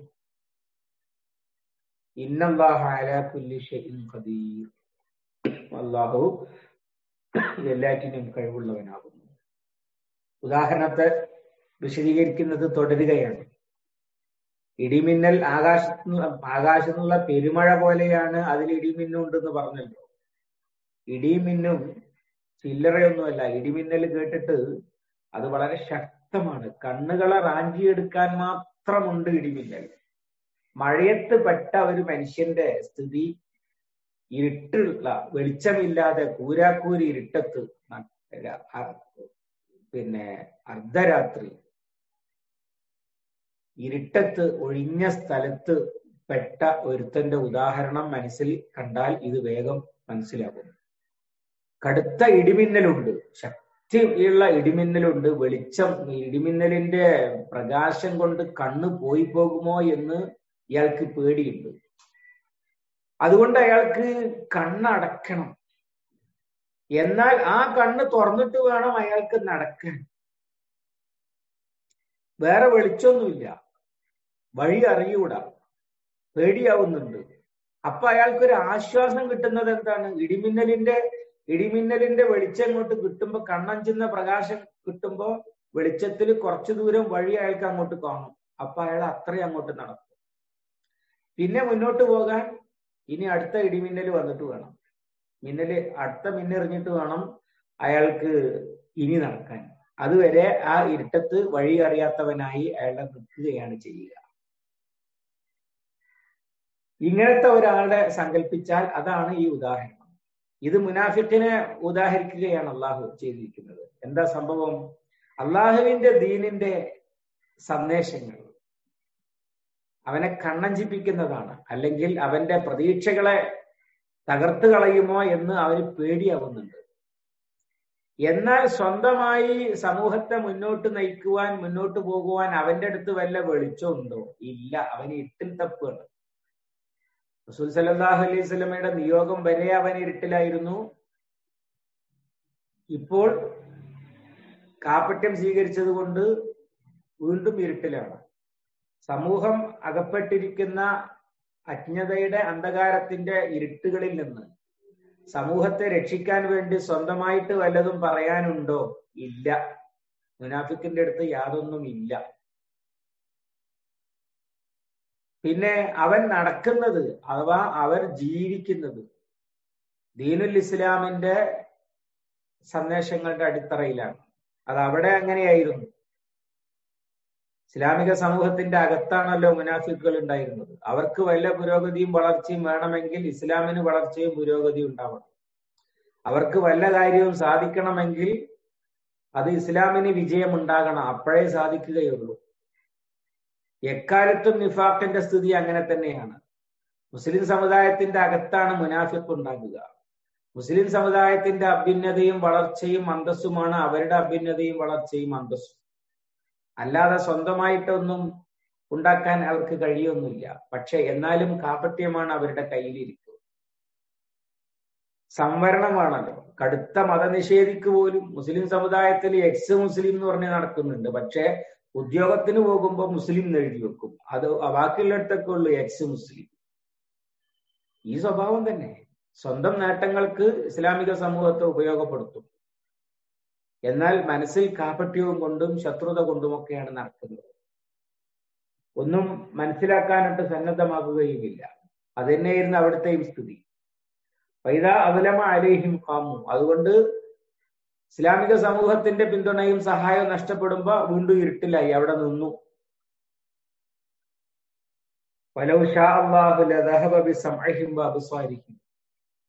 ഇന്നല്ലാഹ അലാ കുല്ലി ഷൈഇൻ ഖദീർ, അല്ലാഹു എല്ലാറ്റിനും കഴിവുള്ളവനാകുന്നു. ഉദാഹരണത്തെ വിശദീകരിക്കുന്നത് തുടരുകയാണ്. ഇടിമിന്നൽ ആകാശത്തുനിന്നുള്ള പെരുമഴ പോലെയാണ്, അതിൽ ഇടിമിന്നുണ്ടെന്ന് പറഞ്ഞല്ലോ. ഇടിമിന്നും ചില്ലറയൊന്നുമല്ല. ഇടിമിന്നൽ കേട്ടിട്ട് അത് വളരെ ശക്തമാണ്. കണ്ണുകളെ റാഞ്ചിയെടുക്കാൻ മാത്രമുണ്ട് ഇടിമിന്നൽ. മഴയത്ത് പെട്ട ഒരു മനുഷ്യന്റെ സ്ഥിതി ഇരുട്ടുള്ള, വെളിച്ചമില്ലാതെ കൂരാക്കൂരി ഇരുട്ടത്ത്, അർദ്ധരാത്രി ഇരുട്ടത്ത് ഒഴിഞ്ഞ സ്ഥലത്ത് പെട്ട ഒരുത്തന്റെ ഉദാഹരണം മനസ്സിൽ കണ്ടാൽ ഇത് വേഗം മനസ്സിലാകും. കടുത്ത ഇടിമിന്നലുണ്ട്, ശക്തിയുള്ള ഇടിമിന്നലുണ്ട്. ഇടിമിന്നലിന്റെ പ്രകാശം കൊണ്ട് കണ്ണ് പോയി പോകുമോ എന്ന് ഇയാൾക്ക് പേടിയുണ്ട്. അതുകൊണ്ട് അയാൾക്ക് കണ്ണടക്കണം. എന്നാൽ ആ കണ്ണ് തുറന്നിട്ട് വേണം അയാൾക്ക് നടക്കാൻ. വേറെ വെളിച്ചൊന്നുമില്ല, വഴി അറിയൂടാ, പേടിയാവുന്നുണ്ട്. അപ്പൊ അയാൾക്കൊരു ആശ്വാസം കിട്ടുന്നത് എന്താണ്? ഇടിമിന്നലിന്റെ വെളിച്ചം ഇങ്ങോട്ട് കിട്ടുമ്പോ, കണ്ണഞ്ചുന്ന പ്രകാശം കിട്ടുമ്പോ വെളിച്ചത്തിൽ കുറച്ചു ദൂരം വഴി അയാൾക്ക് അങ്ങോട്ട് കാണും. അപ്പൊ അയാൾ അത്രയും അങ്ങോട്ട് നടക്കും. പിന്നെ മുന്നോട്ട് പോകാൻ ഇനി അടുത്ത ഇടിമിന്നൽ വന്നിട്ട് വേണം, അടുത്ത മിന്നെറിഞ്ഞിട്ട് വേണം അയാൾക്ക് ഇനി നടക്കാൻ. അതുവരെ ആ ഇരുട്ടത്ത് വഴി അറിയാത്തവനായി അയാളെ നിൽക്കുകയാണ് ചെയ്യുക. ഇങ്ങനത്തെ ഒരാളെ സങ്കല്പിച്ചാൽ അതാണ് ഈ ഉദാഹരണം. ഇത് മുനാഫിക്കിനെ ഉദാഹരിക്കുകയാണ് അള്ളാഹു ചെയ്തിരിക്കുന്നത്. എന്താ സംഭവം? അള്ളാഹുവിന്റെ ദീനിന്റെ സന്ദേശങ്ങൾ അവനെ കണ്ണഞ്ചിപ്പിക്കുന്നതാണ്, അല്ലെങ്കിൽ അവന്റെ പ്രതീക്ഷകളെ തകർത്തു കളയുമോ എന്ന് അവന് പേടിയാവുന്നുണ്ട്. എന്നാൽ സ്വന്തമായി സമൂഹത്തെ മുന്നോട്ട് നയിക്കുവാൻ, മുന്നോട്ട് പോകുവാൻ അവന്റെ അടുത്ത് വല്ല വെളിച്ചമുണ്ടോ? ഇല്ല, അവന് ഇരുട്ടിൽ തപ്പുകയാണ്. റസൂൽ സല്ലല്ലാഹു അലൈഹി വസല്ലമയുടെ നിയോഗം വരെ അവൻ ഇരുട്ടിലായിരുന്നു. ഇപ്പോൾ കാപട്യം സ്വീകരിച്ചത് കൊണ്ട് വീണ്ടും ഇരുട്ടിലാണ്. സമൂഹം അകപ്പെട്ടിരിക്കുന്ന അജ്ഞതയുടെ അന്ധകാരത്തിന്റെ ഇരുട്ടുകളിൽ നിന്ന് സമൂഹത്തെ രക്ഷിക്കാൻ വേണ്ടി സ്വന്തമായിട്ട് വല്ലതും പറയാനുണ്ടോ? ഇല്ല. മുനാഫിക്കിന്റെ അടുത്ത് യാതൊന്നും ഇല്ല. പിന്നെ അവൻ നടക്കുന്നത്, അഥവാ അവർ ജീവിക്കുന്നത് ദീനുൽ ഇസ്ലാമിന്റെ സന്ദേശങ്ങളുടെ അടിത്തറയിലാണ്. അത് അവിടെ അങ്ങനെയായിരുന്നു. ഇസ്ലാമിക സമൂഹത്തിന്റെ അകത്താണല്ലോ മുനാഫിക്കുകൾ ഉണ്ടായിരുന്നത്. അവർക്ക് വല്ല പുരോഗതിയും വളർച്ചയും വേണമെങ്കിൽ ഇസ്ലാമിന് വളർച്ചയും പുരോഗതിയും ഉണ്ടാവണം. അവർക്ക് വല്ല കാര്യവും സാധിക്കണമെങ്കിൽ അത് ഇസ്ലാമിന് വിജയം ഉണ്ടാകണം. അപ്പോഴേ സാധിക്കുകയുള്ളൂ. എക്കാലത്തും നിഫാഖിന്റെ സ്ഥിതി അങ്ങനെ തന്നെയാണ്. മുസ്ലിം സമുദായത്തിന്റെ അകത്താണ് മുനാഫിഖ് ഉണ്ടാകുക. മുസ്ലിം സമുദായത്തിന്റെ അഭ്യുന്നതയും വളർച്ചയും അന്തസ്സുമാണ് അവരുടെ അഭ്യുന്നതയും വളർച്ചയും അന്തസ്സും. അല്ലാതെ സ്വന്തമായിട്ടൊന്നും ഉണ്ടാക്കാൻ അവർക്ക് കഴിയൊന്നുമില്ല. പക്ഷെ എന്നാലും കാപട്യമാണ് അവരുടെ കയ്യിലിരിക്കുക. സംവരണമാണല്ലോ. കടുത്ത മതനിഷേധിക്ക് പോലും മുസ്ലിം സമുദായത്തിൽ എക്സ് മുസ്ലിം എന്ന് പറഞ്ഞ് നടക്കുന്നുണ്ട്. പക്ഷെ ഉദ്യോഗത്തിന് പോകുമ്പോൾ മുസ്ലിം എഴുതി വെക്കും. അത് ബാക്കിയുള്ളിടത്തൊക്കെ ഉള്ളു എക്സ് മുസ്ലിം. ഈ സ്വഭാവം തന്നെ സ്വന്തം നേട്ടങ്ങൾക്ക് ഇസ്ലാമിക സമൂഹത്തെ ഉപയോഗപ്പെടുത്തും. എന്നാൽ മനസ്സിൽ കാപട്യവും കൊണ്ടും ശത്രുത കൊണ്ടുമൊക്കെയാണ് നടക്കുന്നത്. ഒന്നും മനസ്സിലാക്കാനായിട്ട് സന്നദ്ധമാകുകയുമില്ല. അത് തന്നെയായിരുന്നു അവിടുത്തെയും സ്ഥിതി. ഫൈദാ അസ്ലമ അലൈഹിം ഖാമു. അതുകൊണ്ട് ഇസ്ലാമിക സമൂഹത്തിന്റെ പിന്തുണയും സഹായവും നഷ്ടപ്പെടുമ്പോ വീണ്ടും ഇരുട്ടിലായി, അവിടെ നിന്നു. വലൗ ശാ അല്ലാഹു ലദഹബ ബിസംഇഹിം വഅബ്സാരിഹിം.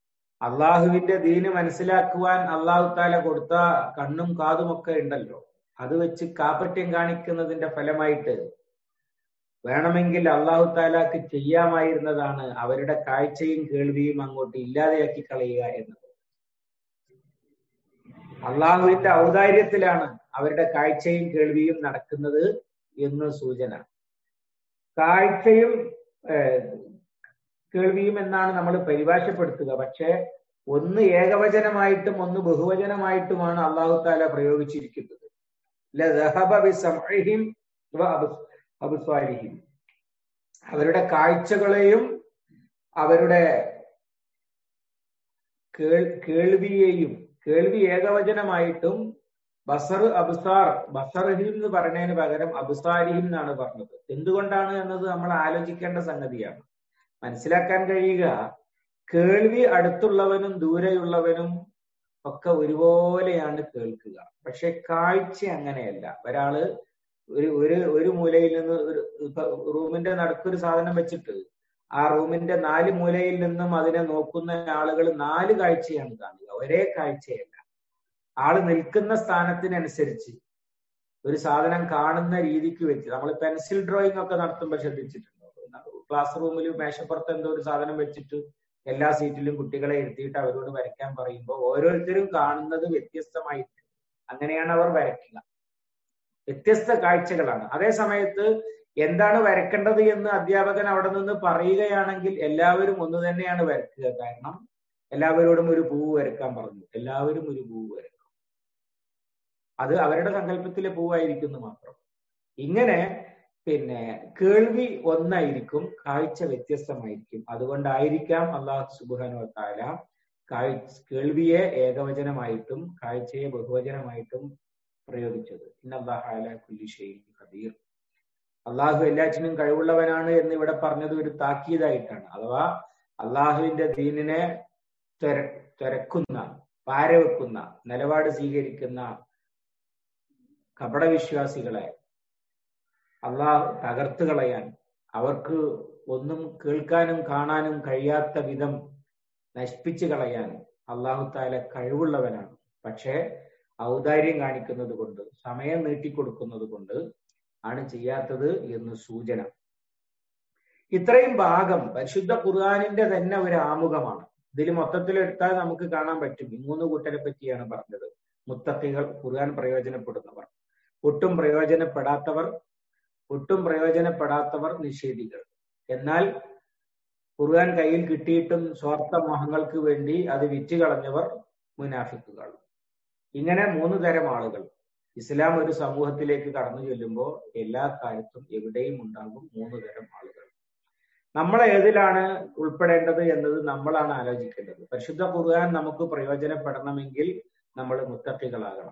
അള്ളാഹുവിന്റെ ദീന് മനസ്സിലാക്കുവാൻ അള്ളാഹു താല കൊടുത്ത കണ്ണും കാതുമൊക്കെ ഉണ്ടല്ലോ, അത് വെച്ച് കാപട്യം കാണിക്കുന്നതിന്റെ ഫലമായിട്ട് വേണമെങ്കിൽ അള്ളാഹു താലാക്ക് ചെയ്യാമായിരുന്നതാണ് അവരുടെ കാഴ്ചയും കേൾവിയും അങ്ങോട്ട് ഇല്ലാതെയാക്കി കളയുക എന്നത്. അള്ളാഹുവിന്റെ ഔദാര്യത്തിലാണ് അവരുടെ കാഴ്ചയും കേൾവിയും നടക്കുന്നത് എന്ന് സൂചന. കാഴ്ചയും കേൾവിയും എന്നാണ് നമ്മൾ പരിഭാഷപ്പെടുത്തുക. പക്ഷെ ഒന്ന് ഏകവചനമായിട്ടും ഒന്ന് ബഹുവചനമായിട്ടുമാണ് അള്ളാഹു താല പ്രയോഗിച്ചിരിക്കുന്നത്. അവരുടെ കാഴ്ചകളെയും അവരുടെ കേൾവിയെയും, കേൾവി ഏകവചനമായിട്ടും ബസർ അബ്സാർ, ബസറിഹിം എന്ന് പറഞ്ഞതിന് പകരം അബ്സാരിഹിം എന്നാണ് പറഞ്ഞത്. എന്തുകൊണ്ടാണ് എന്നത് നമ്മൾ ആലോചിക്കേണ്ട സംഗതിയാണ്. മനസ്സിലാക്കാൻ കഴിയുക, കേൾവി അടുത്തുള്ളവനും ദൂരെയുള്ളവനും ഒക്കെ ഒരുപോലെയാണ് കേൾക്കുക. പക്ഷെ കാഴ്ച അങ്ങനെയല്ല. ഒരാള് ഒരു മൂലയിൽ നിന്ന് റൂമിന്റെ നടുക്കൊരു സാധനം വെച്ചിട്ട് ആ റൂമിന്റെ 4 മൂലയിൽ നിന്നും അതിനെ നോക്കുന്ന ആളുകൾ 4 കാഴ്ചയാണ് കാണുക, ഒരേ കാഴ്ചയല്ല. ആള് നിൽക്കുന്ന സ്ഥാനത്തിനനുസരിച്ച് ഒരു സാധനം കാണുന്ന രീതിക്ക് വെച്ച് നമ്മൾ പെൻസിൽ ഡ്രോയിങ് ഒക്കെ നടത്തുമ്പോൾ ശ്രദ്ധിച്ചിട്ടുണ്ടോ? ക്ലാസ് റൂമിൽ മേശപ്പുറത്ത് എന്തോ ഒരു സാധനം വെച്ചിട്ട് എല്ലാ സീറ്റിലും കുട്ടികളെ ഇരുത്തിയിട്ട് അവരോട് വരയ്ക്കാൻ പറയുമ്പോൾ ഓരോരുത്തരും കാണുന്നത് വ്യത്യസ്തമായിട്ട് അങ്ങനെയാണ് അവർ വരയ്ക്കുക. വ്യത്യസ്ത കാഴ്ചകളാണ്. അതേ സമയത്ത് എന്താണ് വരക്കേണ്ടത് എന്ന് അധ്യാപകൻ അവിടെ നിന്ന് പറയുകയാണെങ്കിൽ എല്ലാവരും ഒന്ന് തന്നെയാണ് വരയ്ക്കുക. കാരണം എല്ലാവരോടും ഒരു പൂവ് വരയ്ക്കാൻ പറഞ്ഞു, എല്ലാവരും ഒരു പൂവ് വരയ്ക്കും. അത് അവരുടെ സങ്കല്പത്തിലെ പൂവായിരിക്കുന്നു മാത്രം. ഇങ്ങനെ കേൾവി ഒന്നായിരിക്കും, കാഴ്ച വ്യത്യസ്തമായിരിക്കും. അതുകൊണ്ടായിരിക്കാം അല്ലാഹു സുബ്ഹാനഹു വ തആല കേൾവിയെ ഏകവചനമായിട്ടും കാഴ്ചയെ ബഹുവചനമായിട്ടും പ്രയോഗിച്ചത്. ഇന്നല്ലാഹ അലാ കുല്ലി ഷൈഇൻ ഖദീർ. അള്ളാഹു എല്ലാറ്റിനും കഴിവുള്ളവനാണ് എന്ന് ഇവിടെ പറഞ്ഞത് ഒരു താക്കീതായിട്ടാണ്. അഥവാ അള്ളാഹുവിന്റെ ദീനിനെ തുരക്കുന്ന, പാരവെക്കുന്ന, നിലപാട് സ്വീകരിക്കുന്ന കപടവിശ്വാസികളെ അള്ളാഹു തകർത്തു കളയാൻ, അവർക്ക് ഒന്നും കേൾക്കാനും കാണാനും കഴിയാത്ത വിധം നശിപ്പിച്ചു കളയാൻ അള്ളാഹു താല കഴിവുള്ളവനാണ്. പക്ഷേ ഔദാര്യം കാണിക്കുന്നത് കൊണ്ട്, സമയം നീട്ടിക്കൊടുക്കുന്നത് കൊണ്ട് ആണ് ചെയ്യാത്തത് എന്ന് സൂചന. ഇത്രയും ഭാഗം പരിശുദ്ധ ഖുർആനിന്റെ തന്നെ ഒരു ആമുഖമാണ്. ഇതിൽ മൊത്തത്തിൽ എടുത്താൽ നമുക്ക് കാണാൻ പറ്റും. 3 കൂട്ടരെ പറ്റിയാണ് പറഞ്ഞത്. മുത്തഖികൾ, ഖുർആൻ പ്രയോജനപ്പെടുന്നവർ, ഒട്ടും പ്രയോജനപ്പെടാത്തവർ നിഷേധികൾ. എന്നാൽ ഖുർആൻ കയ്യിൽ കിട്ടിയിട്ടും സ്വാർത്ഥ മോഹങ്ങൾക്ക് വേണ്ടി അത് വിറ്റുകളഞ്ഞവർ മുനാഫിക്കുകൾ. ഇങ്ങനെ 3 തരം ആളുകൾ. ഇസ്ലാം ഒരു സമൂഹത്തിലേക്ക് കടന്നു ചെല്ലുമ്പോൾ എല്ലാ കാലത്തും എവിടെയും ഉണ്ടാകും 3 തരം ആളുകൾ. നമ്മൾ ഏതിലാണ് ഉൾപ്പെടേണ്ടത് എന്നത് നമ്മളാണ് ആലോചിക്കേണ്ടത്. പരിശുദ്ധ ഖുർആൻ നമുക്ക് പ്രയോജനപ്പെടണമെങ്കിൽ നമ്മൾ മുത്തഖികളാകണം.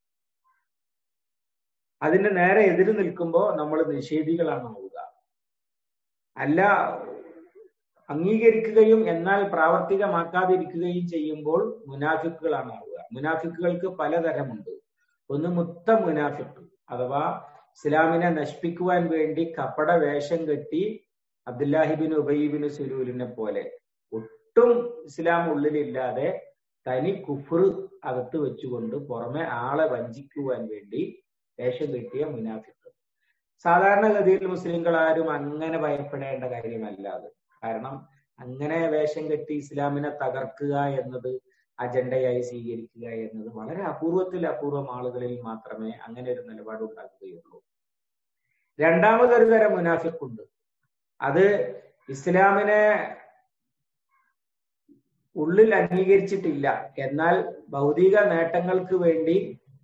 അതിന്റെ നേരെ എതിര് നിൽക്കുമ്പോൾ നമ്മൾ നിഷേധികളാണ് ആവുക. അല്ല, അംഗീകരിക്കുകയും എന്നാൽ പ്രാവർത്തികമാക്കാതിരിക്കുകയും ചെയ്യുമ്പോൾ മുനാഫിക്കുകളാണ് ആവുക. മുനാഫിക്കുകൾക്ക് പലതരമുണ്ട്. ഒന്ന് മുത്ത മുനാഫിക്ക്, അഥവാ ഇസ്ലാമിനെ നശിപ്പിക്കുവാൻ വേണ്ടി കപട വേഷം കെട്ടി അബ്ദുല്ലാഹിബിൻ ഉബൈബിൻ സുലൂലിനെ പോലെ ഒട്ടും ഇസ്ലാം ഉള്ളിലില്ലാതെ തനി കുഫ്ർ അകത്ത് വെച്ചുകൊണ്ട് പുറമെ ആളെ വഞ്ചിക്കുവാൻ വേണ്ടി വേഷം കെട്ടിയ മുനാഫിക്ക്. സാധാരണഗതിയിൽ മുസ്ലിങ്ങൾ ആരും അങ്ങനെ ഭയപ്പെടേണ്ട കാര്യമല്ല അത്. കാരണം അങ്ങനെ വേഷം കെട്ടി ഇസ്ലാമിനെ തകർക്കുക എന്നത്, അജണ്ടയായി സ്വീകരിക്കുക എന്നത് വളരെ അപൂർവം ആളുകളിൽ മാത്രമേ അങ്ങനെ ഒരു നിലപാട് ഉണ്ടാക്കുകയുള്ളൂ. രണ്ടാമതൊരു തരം മുനാഫിക്കുണ്ട്. അത് ഇസ്ലാമിനെ ഉള്ളിൽ അംഗീകരിച്ചിട്ടില്ല, എന്നാൽ ഭൗതിക നേട്ടങ്ങൾക്ക് വേണ്ടി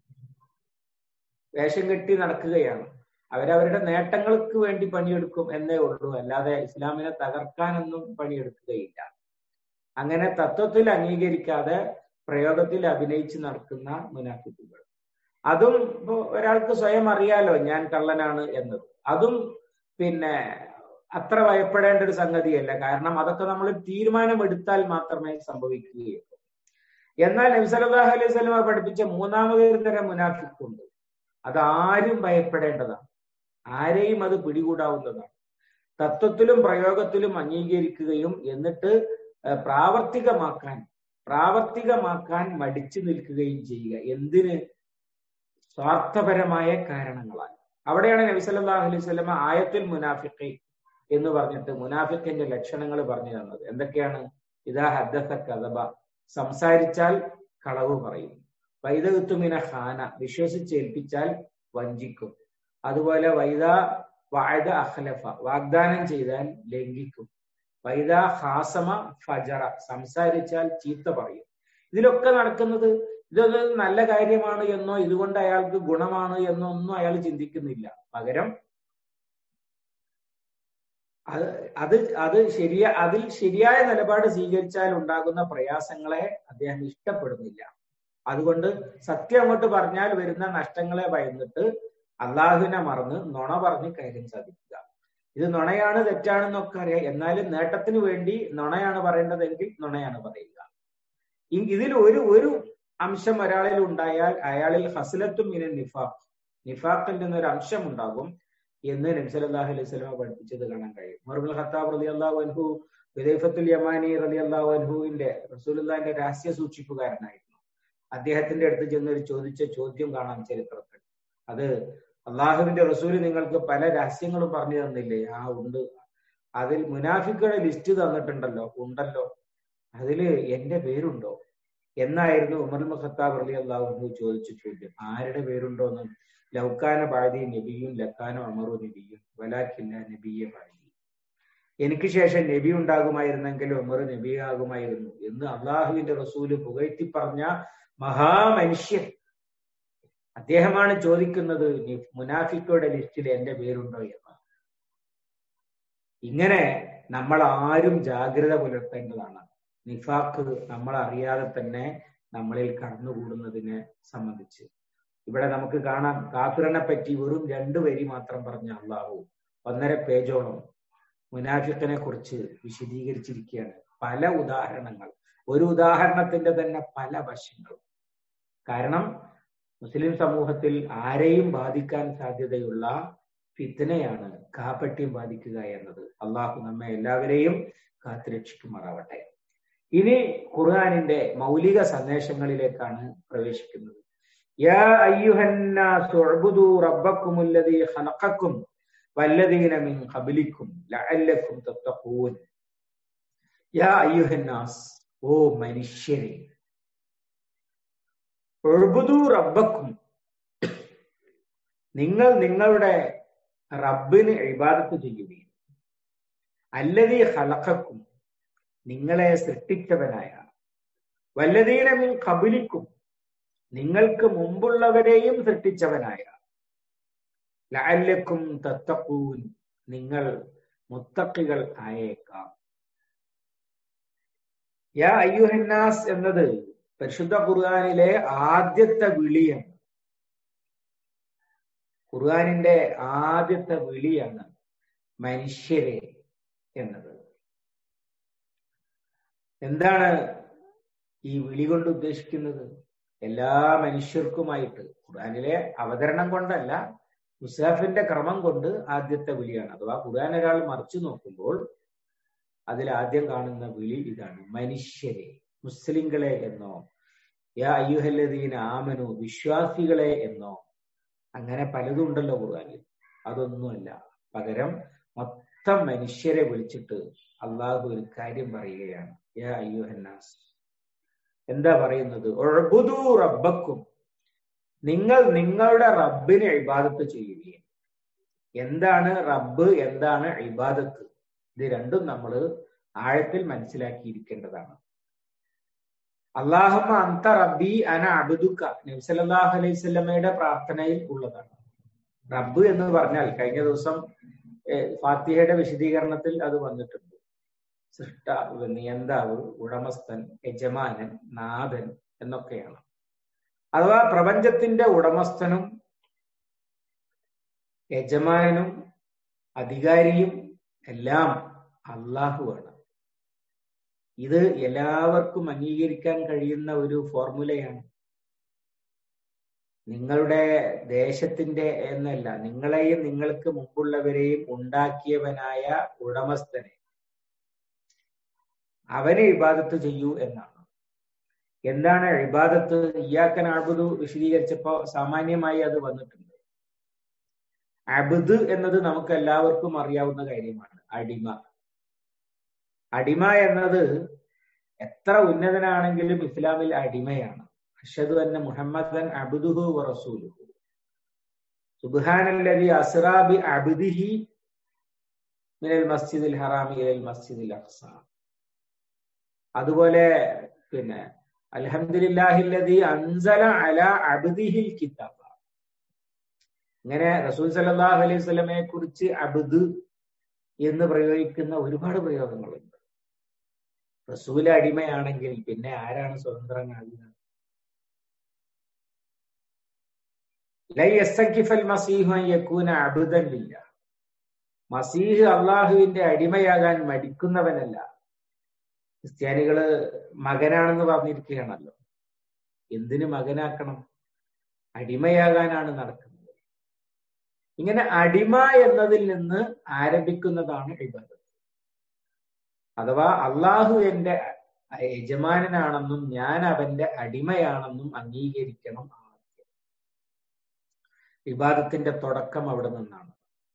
വേഷം കെട്ടി നടക്കുകയാണ്. അവരവരുടെ നേട്ടങ്ങൾക്ക് വേണ്ടി പണിയെടുക്കും എന്നേ ഉള്ളൂ, അല്ലാതെ ഇസ്ലാമിനെ തകർക്കാനൊന്നും പണിയെടുക്കുകയില്ല. അങ്ങനെ തത്വത്തിൽ അംഗീകരിക്കാതെ പ്രയോഗത്തിൽ അഭിനയിച്ച് നടക്കുന്ന മുനാഫിക്കുകൾ. അതും ഇപ്പൊ ഒരാൾക്ക് സ്വയം അറിയാലോ ഞാൻ കള്ളനാണ് എന്നത്. അതും അത്ര ഭയപ്പെടേണ്ട ഒരു സംഗതിയല്ല. കാരണം അതൊക്കെ നമ്മൾ തീരുമാനമെടുത്താൽ മാത്രമേ സംഭവിക്കുകയുള്ളൂ. എന്നാൽ നബി സല്ലല്ലാഹു അലൈഹി വസല്ലം പഠിപ്പിച്ച 3ാമതൊരു തരം മുനാഫിക്കുണ്ട്. അതാരും ഭയപ്പെടേണ്ടതാണ്, ആരെയും അത് പിടികൂടാവുന്നതാണ്. തത്വത്തിലും പ്രയോഗത്തിലും അംഗീകരിക്കുകയും എന്നിട്ട് പ്രാവർത്തികമാക്കാൻ മടിച്ചു നിൽക്കുകയും ചെയ്യുക. എന്തിന്? സ്വാർത്ഥപരമായ കാരണങ്ങളാൽ. അവിടെയാണ് നബി സല്ലല്ലാഹു അലൈഹി വസല്ലമ ആയത്തുൽ മുനാഫിഖ് എന്ന് പറഞ്ഞിട്ട് മുനാഫിഖിന്റെ ലക്ഷണങ്ങൾ പറഞ്ഞു തന്നത്. എന്തൊക്കെയാണ്? ഇദാ ഹദ്ദസ കദബ, സംസാരിച്ചാൽ കളവ് പറയും. വൈദത്തുമിന ഖാന, വിശ്വസിച്ചേൽപ്പിച്ചാൽ വഞ്ചിക്കും. അതുപോലെ വൈദാ വഅദ അഖ്ലഫ, വാഗ്ദാനം ചെയ്താൽ ലംഘിക്കും. വൈദാ ഖാസമ ഫജറ, സംസാരിച്ചാൽ ചീത്ത പറയും. ഇതിലൊക്കെ നടക്കുന്നത് ഇതൊരു നല്ല കാര്യമാണ് എന്നോ ഇതുകൊണ്ട് അയാൾക്ക് ഗുണമാണ് എന്നോ ഒന്നും അയാൾ ചിന്തിക്കുന്നില്ല. പകരം അതിൽ ശരിയായ നിലപാട് സ്വീകരിച്ചാൽ ഉണ്ടാകുന്ന പ്രയാസങ്ങളെ അദ്ദേഹം ഇഷ്ടപ്പെടുന്നില്ല. അതുകൊണ്ട് സത്യം അങ്ങോട്ട് പറഞ്ഞാൽ വരുന്ന നഷ്ടങ്ങളെ ഭയന്നിട്ട് അള്ളാഹുവിനെ മറന്ന് നുണ പറഞ്ഞ് കാര്യം സാധിക്കുക. ഇത് നുണയാണ്, തെറ്റാണെന്നൊക്കെ അറിയാം. എന്നാലും നേട്ടത്തിന് വേണ്ടി നുണയാണ് പറയേണ്ടതെങ്കിൽ നുണയാണ് പറയുക. ഇതിൽ ഒരു അംശം ഒരാളിൽ ഉണ്ടായാൽ അയാളിൽ ഹസ്ലത്തും മിനൻ നിഫാഖ്, നിഫാഖിന്റെ ഒരു അംശം ഉണ്ടാകും എന്ന് നബി സല്ലല്ലാഹു അലൈഹി വസല്ലം പഠിപ്പിച്ചത് കാണാൻ കഴിയും. ഉമർ ഇബ്നുൽ ഖത്താബ് റളിയല്ലാഹു അൻഹു ഹുദൈഫത്തുൽ യമാനി റളിയല്ലാഹു അൻഹുവിന്റെ റസൂലുള്ളാഹിന്റെ രഹസ്യ സൂക്ഷിപ്പുകാരനായിരുന്നു. അദ്ദേഹത്തിന്റെ അടുത്ത് ചെന്നൊരു ചോദിച്ച ചോദ്യം കാണാം ചരിത്രത്തിൽ. അത് അള്ളാഹുവിന്റെ റസൂല് നിങ്ങൾക്ക് പല രഹസ്യങ്ങളും പറഞ്ഞു തന്നില്ലേ? ആ ഉണ്ട്. അതിൽ മുനാഫിക്കുകളുടെ ലിസ്റ്റ് തന്നിട്ടുണ്ടല്ലോ. ഉണ്ടല്ലോ. അതില് എന്റെ പേരുണ്ടോ എന്നായിരുന്നു ഉമർ ഇബ്നുൽ ഖത്താബ് റളിയല്ലാഹു അൻഹു ചോദിച്ച ചോദ്യം. ആരുടെ പേരുണ്ടോ എന്ന്. ലൗകാന ബഅദി നബിയ്യുൻ ലകാന ഉമറു നബിയ്യുൻ വലാകിന്ന നബിയ്യ ബഅദി, എനിക്ക് ശേഷം നബി ഉണ്ടാകുമായിരുന്നെങ്കിൽ ഉമർ നബിയാകുമായിരുന്നു എന്ന് അള്ളാഹുവിന്റെ റസൂല് പുകഴ്ത്തി പറഞ്ഞ മഹാമനുഷ്യൻ അദ്ദേഹമാണ് ചോദിക്കുന്നത് മുനാഫിക്കുകളുടെ ലിസ്റ്റിൽ എന്റെ പേരുണ്ടോ എന്ന്. ഇങ്ങനെ നമ്മൾ ആരും ജാഗ്രത പുലർത്തേണ്ടതാണ്. നിഫാഖ് നമ്മൾ അറിയാതെ തന്നെ നമ്മളിൽ കടന്നുകൂടുന്നതിനെ സംബന്ധിച്ച്. ഇവിടെ നമുക്ക് കാണാം, കാഫിറിനെ പറ്റി വെറും 2 വരി മാത്രം പറഞ്ഞ അള്ളാഹു 1.5 പേജോളം മുനാഫിഖിനെ കുറിച്ച് വിശദീകരിച്ചിരിക്കുകയാണ്. പല ഉദാഹരണങ്ങൾ, ഒരു ഉദാഹരണത്തിന്റെ തന്നെ പല വശങ്ങളും. കാരണം മുസ്ലിം സമൂഹത്തിൽ ആരെയും ബാധിക്കാൻ സാധ്യതയുള്ള ഫിത്നയാണ് കാപട്യം ബാധിക്കുക എന്നത്. അള്ളാഹു നമ്മെ എല്ലാവരെയും കാത്തുരക്ഷിക്കുമാറാവട്ടെ. ഇനി ഖുർആനിന്റെ മൗലിക സന്ദേശങ്ങളിലേക്കാണ് പ്രവേശിക്കുന്നത്. യാ അയ്യുഹന്നാസു ഉഅ്ബുദൂ റബ്ബക്കുമുല്ലദീ ഖലഖക്കും വല്ലദീന മിൻ ഖബ്ലിക്കും ലഅല്ലക്കും തത്തഖൂൻ. യാ അയ്യുഹന്നാസ്, ഓ മനുഷ്യരെ, ഉഅ്ബുദൂ റബ്ബക്കും, നിങ്ങൾ നിങ്ങളുടെ റബ്ബിന് ഇബാദത്ത് ചെയ്യുകയും, അല്ലദീ ഖലഖക്കും, നിങ്ങളെ സൃഷ്ടിച്ചവനായ, വല്ലദീന മിൻ ഖബ്ലിക്കും, നിങ്ങൾക്ക് മുമ്പുള്ളവരെയും സൃഷ്ടിച്ചവനായ, ലഅല്ലക്കും തത്തഖൂൻ, നിങ്ങൾ മുത്തഖികൾ ആയേക്കാം. യാ അയ്യുഹന്നാസ് എന്നത് പരിശുദ്ധ ഖുർആനിലെ ആദ്യത്തെ വിളിയാണ്. ഖുർആനിന്റെ ആദ്യത്തെ വിളിയാണ് മനുഷ്യരെ എന്നത്. എന്താണ് ഈ വിളി കൊണ്ട് ഉദ്ദേശിക്കുന്നത്? എല്ലാ മനുഷ്യർക്കുമായിട്ട്. ഖുർആനിലെ അവതരണം കൊണ്ടല്ല, മുസാഫിന്റെ ക്രമം കൊണ്ട് ആദ്യത്തെ വിളിയാണ്. അഥവാ ഖുർആൻ ഒരാൾ മറിച്ചു നോക്കുമ്പോൾ അതിൽ ആദ്യം കാണുന്ന വിളി ഇതാണ്: മനുഷ്യരെ, മുസ്ലിങ്ങളെ എന്നോ, യാ അയ്യുഹല്ലദീന ആമനു, വിശ്വാസികളെ എന്നോ, അങ്ങനെ പലതും ഉണ്ടല്ലോ ഖുർആനിൽ. അതൊന്നുമല്ല. പകരം മൊത്തം മനുഷ്യരെ വിളിച്ചിട്ട് അള്ളാഹു ഒരു കാര്യം പറയുകയാണ്. യാ അയ്യുഹന്നാസ്, എന്താ പറയുന്നത്? ഉഅ്ബുദൂ റബ്ബക്കും, നിങ്ങൾ നിങ്ങളുടെ റബ്ബിനെ ഇബാദത്ത് ചെയ്യുകയും. എന്താണ് റബ്ബ്, എന്താണ് ഇബാദത്ത്? ഇത് രണ്ടും നമ്മൾ ആഴത്തിൽ മനസ്സിലാക്കിയിരിക്കേണ്ടതാണ്. അല്ലാഹുമ്മ അൻത റബ്ബി അന അബ്ദുക, നബി സല്ലല്ലാഹു അലൈഹി വസല്ലമയുടെ പ്രാർത്ഥനയിൽ ഉള്ളതാണ്. റബ്ബ് എന്ന് പറഞ്ഞാൽ കഴിഞ്ഞ ദിവസം ഫാത്തിഹയുടെ വിശദീകരണത്തിൽ അത് വന്നിട്ടുണ്ട്. സൃഷ്ടാവ്, നിയന്താവ്, ഉടമസ്ഥൻ, യജമാനൻ, നാഥൻ എന്നൊക്കെയാണ്. അഥവാ പ്രപഞ്ചത്തിന്റെ ഉടമസ്ഥനും യജമാനനും അധികാരിയും എല്ലാം അള്ളാഹുവാണ്. ഇത് എല്ലാവർക്കും അംഗീകരിക്കാൻ കഴിയുന്ന ഒരു ഫോർമുലയാണ്. നിങ്ങളുടെ ദേശത്തിന്റെ എന്നല്ല, നിങ്ങളെയും നിങ്ങൾക്ക് മുമ്പുള്ളവരെയും ഉണ്ടാക്കിയവനായ ഉടമസ്ഥനെ, അവനെ ഇബാദത്ത് ചെയ്യൂ എന്നാണ്. എന്താണ് ഇബാദത്ത്? ഇയ്യാക നഅ്ബുദു വിശദീകരിച്ചപ്പോ സാമാന്യമായി അത് വന്നിട്ടുണ്ട്. അബ്ദ് എന്നത് നമുക്ക് എല്ലാവർക്കും അറിയാവുന്ന കാര്യമാണ്. അടിമ. അടിമ എന്നത് എത്ര ഉന്നതനാണെങ്കിലും ഇസ്ലാമിൽ അടിമയാണ്. അഷ്ഹദു അന്ന മുഹമ്മദൻ അബ്ദുഹു വ റസൂലുഹു. സുബ്ഹാനല്ലദി അസ്റാ ബി അബ്ദിഹി മിനൽ മസ്ജിദിൽ ഹറാമി ഇലൽ മസ്ജിദിൽ അഖ്സ. അതുപോലെ പിന്നെ അൽഹംദുലില്ലാഹില്ലദി അൻസല അലാ അബ്ദിഹിൽ കിതാബ. ഇങ്ങനെ റസൂൽ സല്ലല്ലാഹു അലൈഹി വസല്ലമയെ കുറിച്ച് അബ്ദ് എന്ന് പ്രയോഗിക്കുന്ന ഒരുപാട് പ്രയോഗങ്ങളുണ്ട്. റസൂൽ അടിമയാണെങ്കിൽ പിന്നെ ആരാണ് സ്വതന്ത്രനാകുക? ലൈ യസ്തഗ്ഫിൽ മസീഹു അൻ യകൂന അബ്ദൻ ലില്ലാഹ്. മസീഹ് അള്ളാഹുവിന്റെ അടിമയാകാൻ മടിക്കുന്നവനല്ല. ക്രിസ്ത്യാനികള് മകനാണെന്ന് പറഞ്ഞിരിക്കുകയാണല്ലോ. എന്തിന് മകനാക്കണം? അടിമയാകാനാണ് നടക്കുന്നത്. ഇങ്ങനെ അടിമ എന്നതിൽ നിന്ന് ആരംഭിക്കുന്നതാണ് ഇബാദത്ത്. അഥവാ അള്ളാഹു എന്റെ യജമാനനാണെന്നും ഞാൻ അവന്റെ അടിമയാണെന്നും അംഗീകരിക്കണം. ഇബാദത്തിന്റെ തുടക്കം അവിടെ നിന്നാണ്.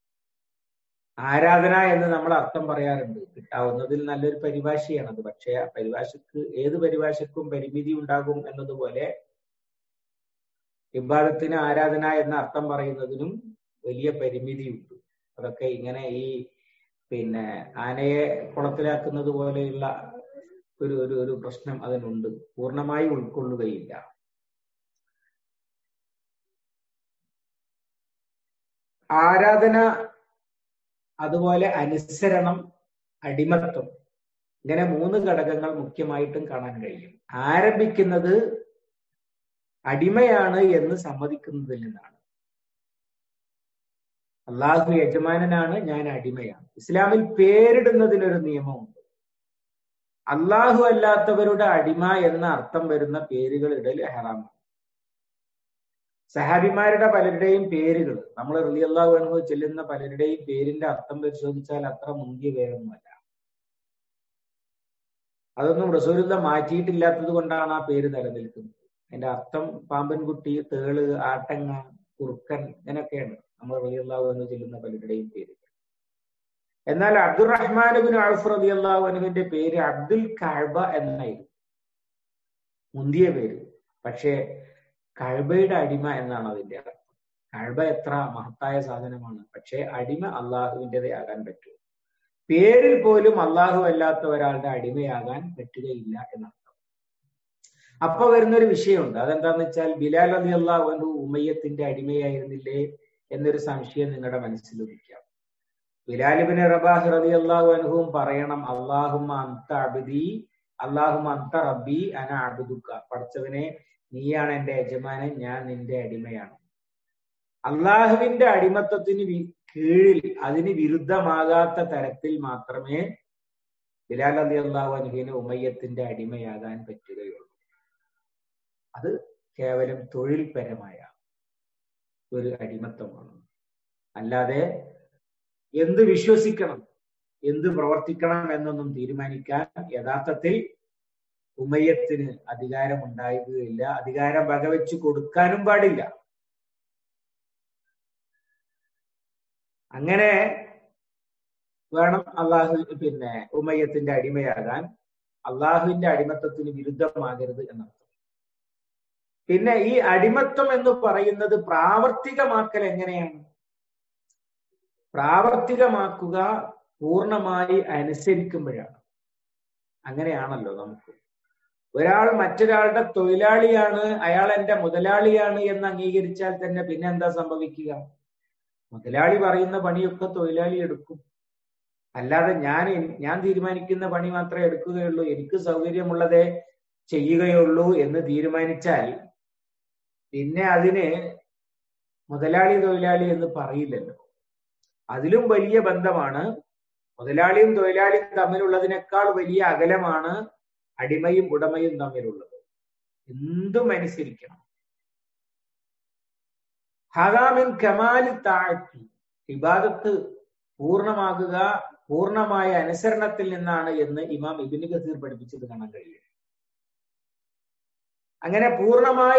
ആരാധന എന്ന് നമ്മൾ അർത്ഥം പറയാറുണ്ട്. കിട്ടാവുന്നതിൽ നല്ലൊരു പരിഭാഷയാണത്. പക്ഷെ ആ പരിഭാഷക്ക് ഏത് പരിഭാഷക്കും പരിമിതി ഉണ്ടാകും എന്നതുപോലെ ഇബാദത്തിന് ആരാധന എന്ന അർത്ഥം പറയുന്നതിനും വലിയ പരിമിതിയുണ്ട്. അതൊക്കെ ഇങ്ങനെ ഈ ആനയെ കുളത്തിലാക്കുന്നത് പോലെയുള്ള ഒരു പ്രശ്നം അതിനുണ്ട്. പൂർണ്ണമായി ഉൾക്കൊള്ളുകയില്ല. ആരാധന, അതുപോലെ അനുസരണം, അടിമത്വം, ഇങ്ങനെ 3 ഘടകങ്ങൾ മുഖ്യമായിട്ടും കാണാൻ കഴിയും. ആരംഭിക്കുന്നത് അടിമയാണ് എന്ന് സമ്മതിക്കുന്നതിൽ നിന്നാണ്. അള്ളാഹു യജമാനനാണ്, ഞാൻ അടിമയാണ്. ഇസ്ലാമിൽ പേരിടുന്നതിനൊരു നിയമമുണ്ട്. അള്ളാഹു അല്ലാത്തവരുടെ അടിമ എന്ന അർത്ഥം വരുന്ന പേരുകൾ ഇടൽ ഹറാമാണ്. സഹാബിമാരുടെ പലരുടെയും പേരുകൾ, നമ്മൾ റളിയല്ലാഹു അൻഹു ചെല്ലുന്ന പലരുടെയും പേരിന്റെ അർത്ഥം പരിശോധിച്ചാൽ അത്ര മുന്തിയ പേരൊന്നുമല്ല. അതൊന്നും റസൂലുള്ളാഹി മാറ്റിയിട്ടില്ലാത്തത് കൊണ്ടാണ് ആ പേര് നിലനിൽക്കുന്നത്. അതിന്റെ അർത്ഥം പാമ്പൻകുട്ടി, തേള്, ആട്ടങ്ങ, കുറുക്കൻ, ഇങ്ങനെയൊക്കെയാണ് നമ്മൾ റളിയല്ലാഹു അൻഹു ചെല്ലുന്ന പലരുടെയും പേരുകൾ. എന്നാൽ അബ്ദുറഹ്മാൻ ഇബ്നു ഔഫ് റളിയല്ലാഹു അൻഹുവിന്റെ പേര് അബ്ദുൽ കഅബ എന്നായിരുന്നു, മുന്തിയ പേര്. പക്ഷേ കഅബയുടെ അടിമ എന്നാണ് അതിന്റെ അർത്ഥം. കഅബ എത്ര മഹത്തായ സാധനമാണ്. പക്ഷെ അടിമ അള്ളാഹുവിൻ്റെതേ ആകാൻ പറ്റൂ. പേരിൽ പോലും അള്ളാഹു അല്ലാത്ത ഒരാളുടെ അടിമയാകാൻ പറ്റുകയില്ല എന്നർത്ഥം. അപ്പൊ വരുന്നൊരു വിഷയമുണ്ട്. അതെന്താന്ന് വെച്ചാൽ ബിലാൽ റളിയല്ലാഹു അൻഹു ഉമയ്യത്തിന്റെ അടിമയായിരുന്നില്ലേ എന്നൊരു സംശയം നിങ്ങളുടെ മനസ്സിൽ ഉദിക്കാം. ബിലാൽ ഇബ്നു റബാഹ് റളിയല്ലാഹു അൻഹുവും പറയണം, അല്ലാഹുമ്മ അൻത അബ്ദി, അല്ലാഹുമ്മ അൻത റബ്ബി അന അബ്ദുക. പടച്ചവനെ, നീയാണ് എന്റെ യജമാനൻ, ഞാൻ നിന്റെ അടിമയാണ്. അള്ളാഹുവിന്റെ അടിമത്വത്തിന് കീഴിൽ അതിന് വിരുദ്ധമാകാത്ത തരത്തിൽ മാത്രമേ ബിലാൽ റളിയല്ലാഹു അൻഹുവിന് ഉമയ്യത്തിന്റെ അടിമയാകാൻ പറ്റുകയുള്ളൂ. അത് കേവലം തൊഴിൽപരമായ ഒരു അടിമത്വമാണ്. അല്ലാതെ എന്ത് വിശ്വസിക്കണം, എന്ത് പ്രവർത്തിക്കണം എന്നൊന്നും തീരുമാനിക്കാൻ യഥാർത്ഥത്തിൽ ഉമയ്യത്തിന് അധികാരം ഉണ്ടായിരിക്കുകയില്ല. അധികാരം വകവെച്ച് കൊടുക്കാനും പാടില്ല. അങ്ങനെ വേണം ഉമയ്യത്തിന്റെ അടിമയാകാൻ. അള്ളാഹുവിന്റെ അടിമത്വത്തിന് വിരുദ്ധമാകരുത് എന്നർത്ഥം. പിന്നെ ഈ അടിമത്വം എന്ന് പറയുന്നത് പ്രാവർത്തികമാക്കൽ എങ്ങനെയാണ്? പ്രാവർത്തികമാക്കുക പൂർണ്ണമായി അനുസരിക്കുമ്പോഴാണ്. അങ്ങനെയാണല്ലോ നമുക്ക്. ഒരാൾ മറ്റൊരാളുടെ തൊഴിലാളിയാണ്, അയാൾ എന്റെ മുതലാളിയാണ് എന്ന് അംഗീകരിച്ചാൽ തന്നെ പിന്നെ എന്താ സംഭവിക്കുക? മുതലാളി പറയുന്ന പണിയൊക്കെ തൊഴിലാളി എടുക്കും. അല്ലാതെ ഞാൻ തീരുമാനിക്കുന്ന പണി മാത്രമേ എടുക്കുകയുള്ളൂ, എനിക്ക് സൗകര്യമുള്ളതേ ചെയ്യുകയുള്ളൂ എന്ന് തീരുമാനിച്ചാൽ പിന്നെ അതിന് മുതലാളി തൊഴിലാളി എന്ന് പറയില്ലല്ലോ. അതിലും വലിയ ബന്ധമാണ്, മുതലാളിയും തൊഴിലാളിയും തമ്മിലുള്ളതിനേക്കാൾ വലിയ അകലമാണ് അടിമയും ഉടമയും തമ്മിലുള്ളത്. എന്തും അനുസരിക്കണം. ഹറാമിൻ കമാലി താഅത്തി, ഇബാദത്ത് പൂർണ്ണമാകുക പൂർണ്ണമായ അനുസരണത്തിൽ നിന്നാണ് എന്ന് ഇമാം ഇബ്നു കസീർ പഠിപ്പിച്ചത് കാണാൻ കഴിയും. അങ്ങനെ പൂർണ്ണമായ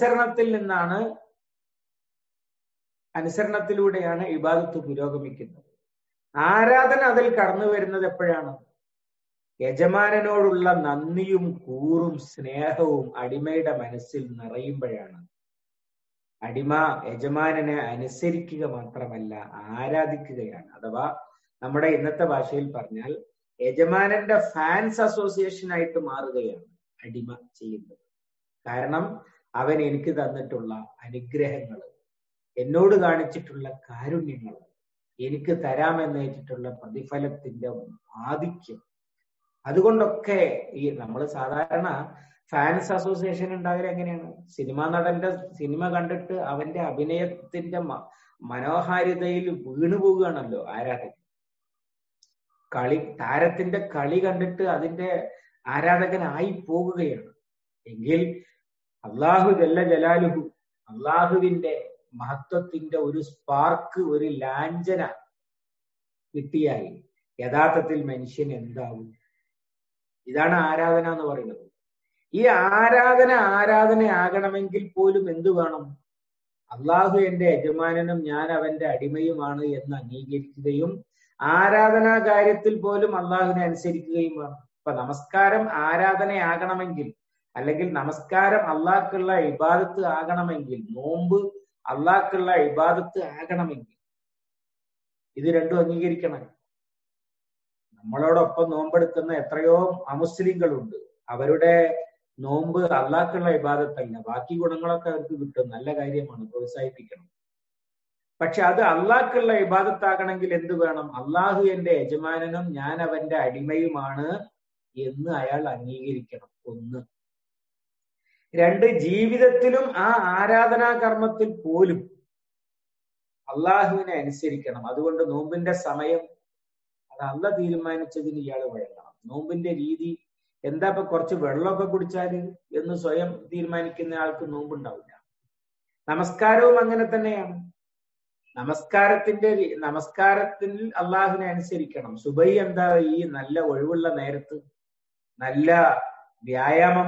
അനുസരണത്തിലൂടെയാണ് ഇബാദത്ത് പുരോഗമിക്കുന്നത്. ആരാധന അതിൽ കടന്നു വരുന്നത് എപ്പോഴാണ്? യജമാനനോടുള്ള നന്ദിയും കൂറും സ്നേഹവും അടിമയുടെ മനസ്സിൽ നിറയുമ്പോഴാണ്. അടിമ യജമാനനെ അനുസരിക്കുക മാത്രമല്ല, ആരാധിക്കുകയാണ്. അഥവാ നമ്മുടെ ഇന്നത്തെ ഭാഷയിൽ പറഞ്ഞാൽ യജമാനന്റെ ഫാൻസ് അസോസിയേഷൻ ആയിട്ട് മാറുകയാണ് അടിമ ചെയ്യുന്നത്. കാരണം അവൻ എനിക്ക് തന്നിട്ടുള്ള അനുഗ്രഹങ്ങൾ, എന്നോട് കാണിച്ചിട്ടുള്ള കാരുണ്യങ്ങൾ, എനിക്ക് തരാമെന്നേറ്റിട്ടുള്ള പ്രതിഫലത്തിന്റെ ആധിക്യം, അതുകൊണ്ടൊക്കെ ഈ നമ്മൾ സാധാരണ ഫാൻസ് അസോസിയേഷൻ ഉണ്ടാകൽ എങ്ങനെയാണ്? സിനിമാ നടന്റെ സിനിമ കണ്ടിട്ട് അവന്റെ അഭിനയത്തിന്റെ മനോഹാരിതയിൽ വീണുപോവുകയാണല്ലോ ആരാധകൻ. താരത്തിന്റെ കളി കണ്ടിട്ട് അതിന്റെ ആരാധകനായി പോകുകയാണ്. എങ്കിൽ അള്ളാഹു ജല്ല ജലാലുഹു, അള്ളാഹുവിന്റെ മഹത്വത്തിന്റെ ഒരു സ്പാർക്ക്, ഒരു ലാഞ്ചന കിട്ടിയായി യഥാർത്ഥത്തിൽ മനുഷ്യൻ എന്താവും? ഇതാണ് ആരാധന എന്ന് പറയുന്നത്. ഈ ആരാധനയാകണമെങ്കിൽ പോലും എന്തു വേണം? അള്ളാഹു എന്റെ യജമാനനും ഞാൻ അവന്റെ അടിമയുമാണ് എന്ന് അംഗീകരിക്കുകയും ആരാധനാ കാര്യത്തിൽ പോലും അള്ളാഹുവിനെ അനുസരിക്കുകയും വേണം. ഇപ്പൊ നമസ്കാരം ആരാധനയാകണമെങ്കിൽ, അല്ലെങ്കിൽ നമസ്കാരം അള്ളാഹ്ക്കുള്ള ഇബാദത്ത് ആകണമെങ്കിൽ, നോമ്പ് അള്ളാഹ്ക്കുള്ള ഇബാദത്ത് ആകണമെങ്കിൽ ഇത് രണ്ടും അംഗീകരിക്കണം. നമ്മളോടൊപ്പം നോമ്പെടുക്കുന്ന എത്രയോ അമുസ്ലിങ്ങളുണ്ട്. അവരുടെ നോമ്പ് അള്ളാഹ്ക്കുള്ള ഇബാദത്തല്ല, ബാക്കി ഗുണങ്ങളൊക്കെ അവർക്ക് കിട്ടും, നല്ല കാര്യമാണ്, പ്രോത്സാഹിപ്പിക്കണം. പക്ഷെ അത് അള്ളാഹ്ക്കുള്ള ഇബാദത്താകണമെങ്കിൽ എന്ത് വേണം? അള്ളാഹു എന്റെ യജമാനനും ഞാൻ അവന്റെ അടിമയുമാണ് എന്ന് അയാൾ അംഗീകരിക്കണം. 1. 2, ജീവിതത്തിലും ആ ആരാധനാ കർമ്മത്തിൽ പോലും അള്ളാഹുവിനെ അനുസരിക്കണം. അതുകൊണ്ട് നോമ്പിന്റെ സമയം അത് അള്ളാഹ് തീരുമാനിച്ചതിന് ഇയാൾ വഴങ്ങണം. നോമ്പിന്റെ രീതി എന്താ? ഇപ്പൊ കുറച്ച് വെള്ളമൊക്കെ കുടിച്ചാല് എന്ന് സ്വയം തീരുമാനിക്കുന്ന ആൾക്ക് നോമ്പുണ്ടാവില്ല. നമസ്കാരവും അങ്ങനെ തന്നെയാണ്. നമസ്കാരത്തിൽ അള്ളാഹുവിനെ അനുസരിക്കണം. സുബൈ എന്താ? ഈ നല്ല ഒഴിവുള്ള നേരത്ത്, നല്ല വ്യായാമം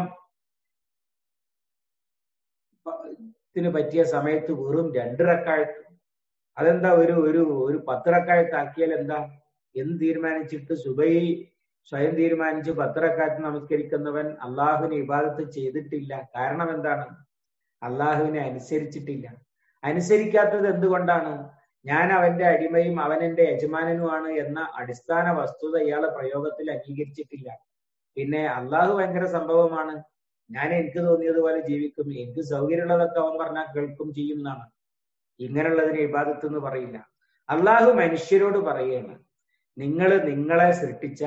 ത്തിന് പറ്റിയ സമയത്ത് വെറും 2 റക്അത്ത്. അതെന്താ ഒരു 10 റക്അത്ത് ആക്കിയാൽ എന്താ എന്ന് തീരുമാനിച്ചിട്ട് സുബൈ സ്വയം തീരുമാനിച്ച് 10 റക്അത്ത് നമസ്കരിക്കുന്നവൻ അള്ളാഹുവിനെ ഇബാദത്ത് ചെയ്തിട്ടില്ല. കാരണം എന്താണ്? അള്ളാഹുവിനെ അനുസരിച്ചിട്ടില്ല. അനുസരിക്കാത്തത് എന്തുകൊണ്ടാണ്? ഞാൻ അവന്റെ അടിമയും അവൻ എന്റെ യജമാനനുമാണ് എന്ന അടിസ്ഥാന വസ്തുത ഇയാളെ പ്രയോഗത്തിൽ അംഗീകരിച്ചിട്ടില്ല. പിന്നെ അള്ളാഹു ഭയങ്കര സംഭവമാണ്, ഞാൻ എനിക്ക് തോന്നിയതുപോലെ ജീവിക്കും, എനിക്ക് സൗകര്യമുള്ളതൊക്കെ അവൻ പറഞ്ഞാൽ കേൾക്കും ചെയ്യും എന്നാണ്. ഇങ്ങനെയുള്ളതിനെ ഇബാദത്ത് എന്ന് പറയില്ല. അള്ളാഹു മനുഷ്യരോട് പറയുകയാണ്, നിങ്ങളെ സൃഷ്ടിച്ച,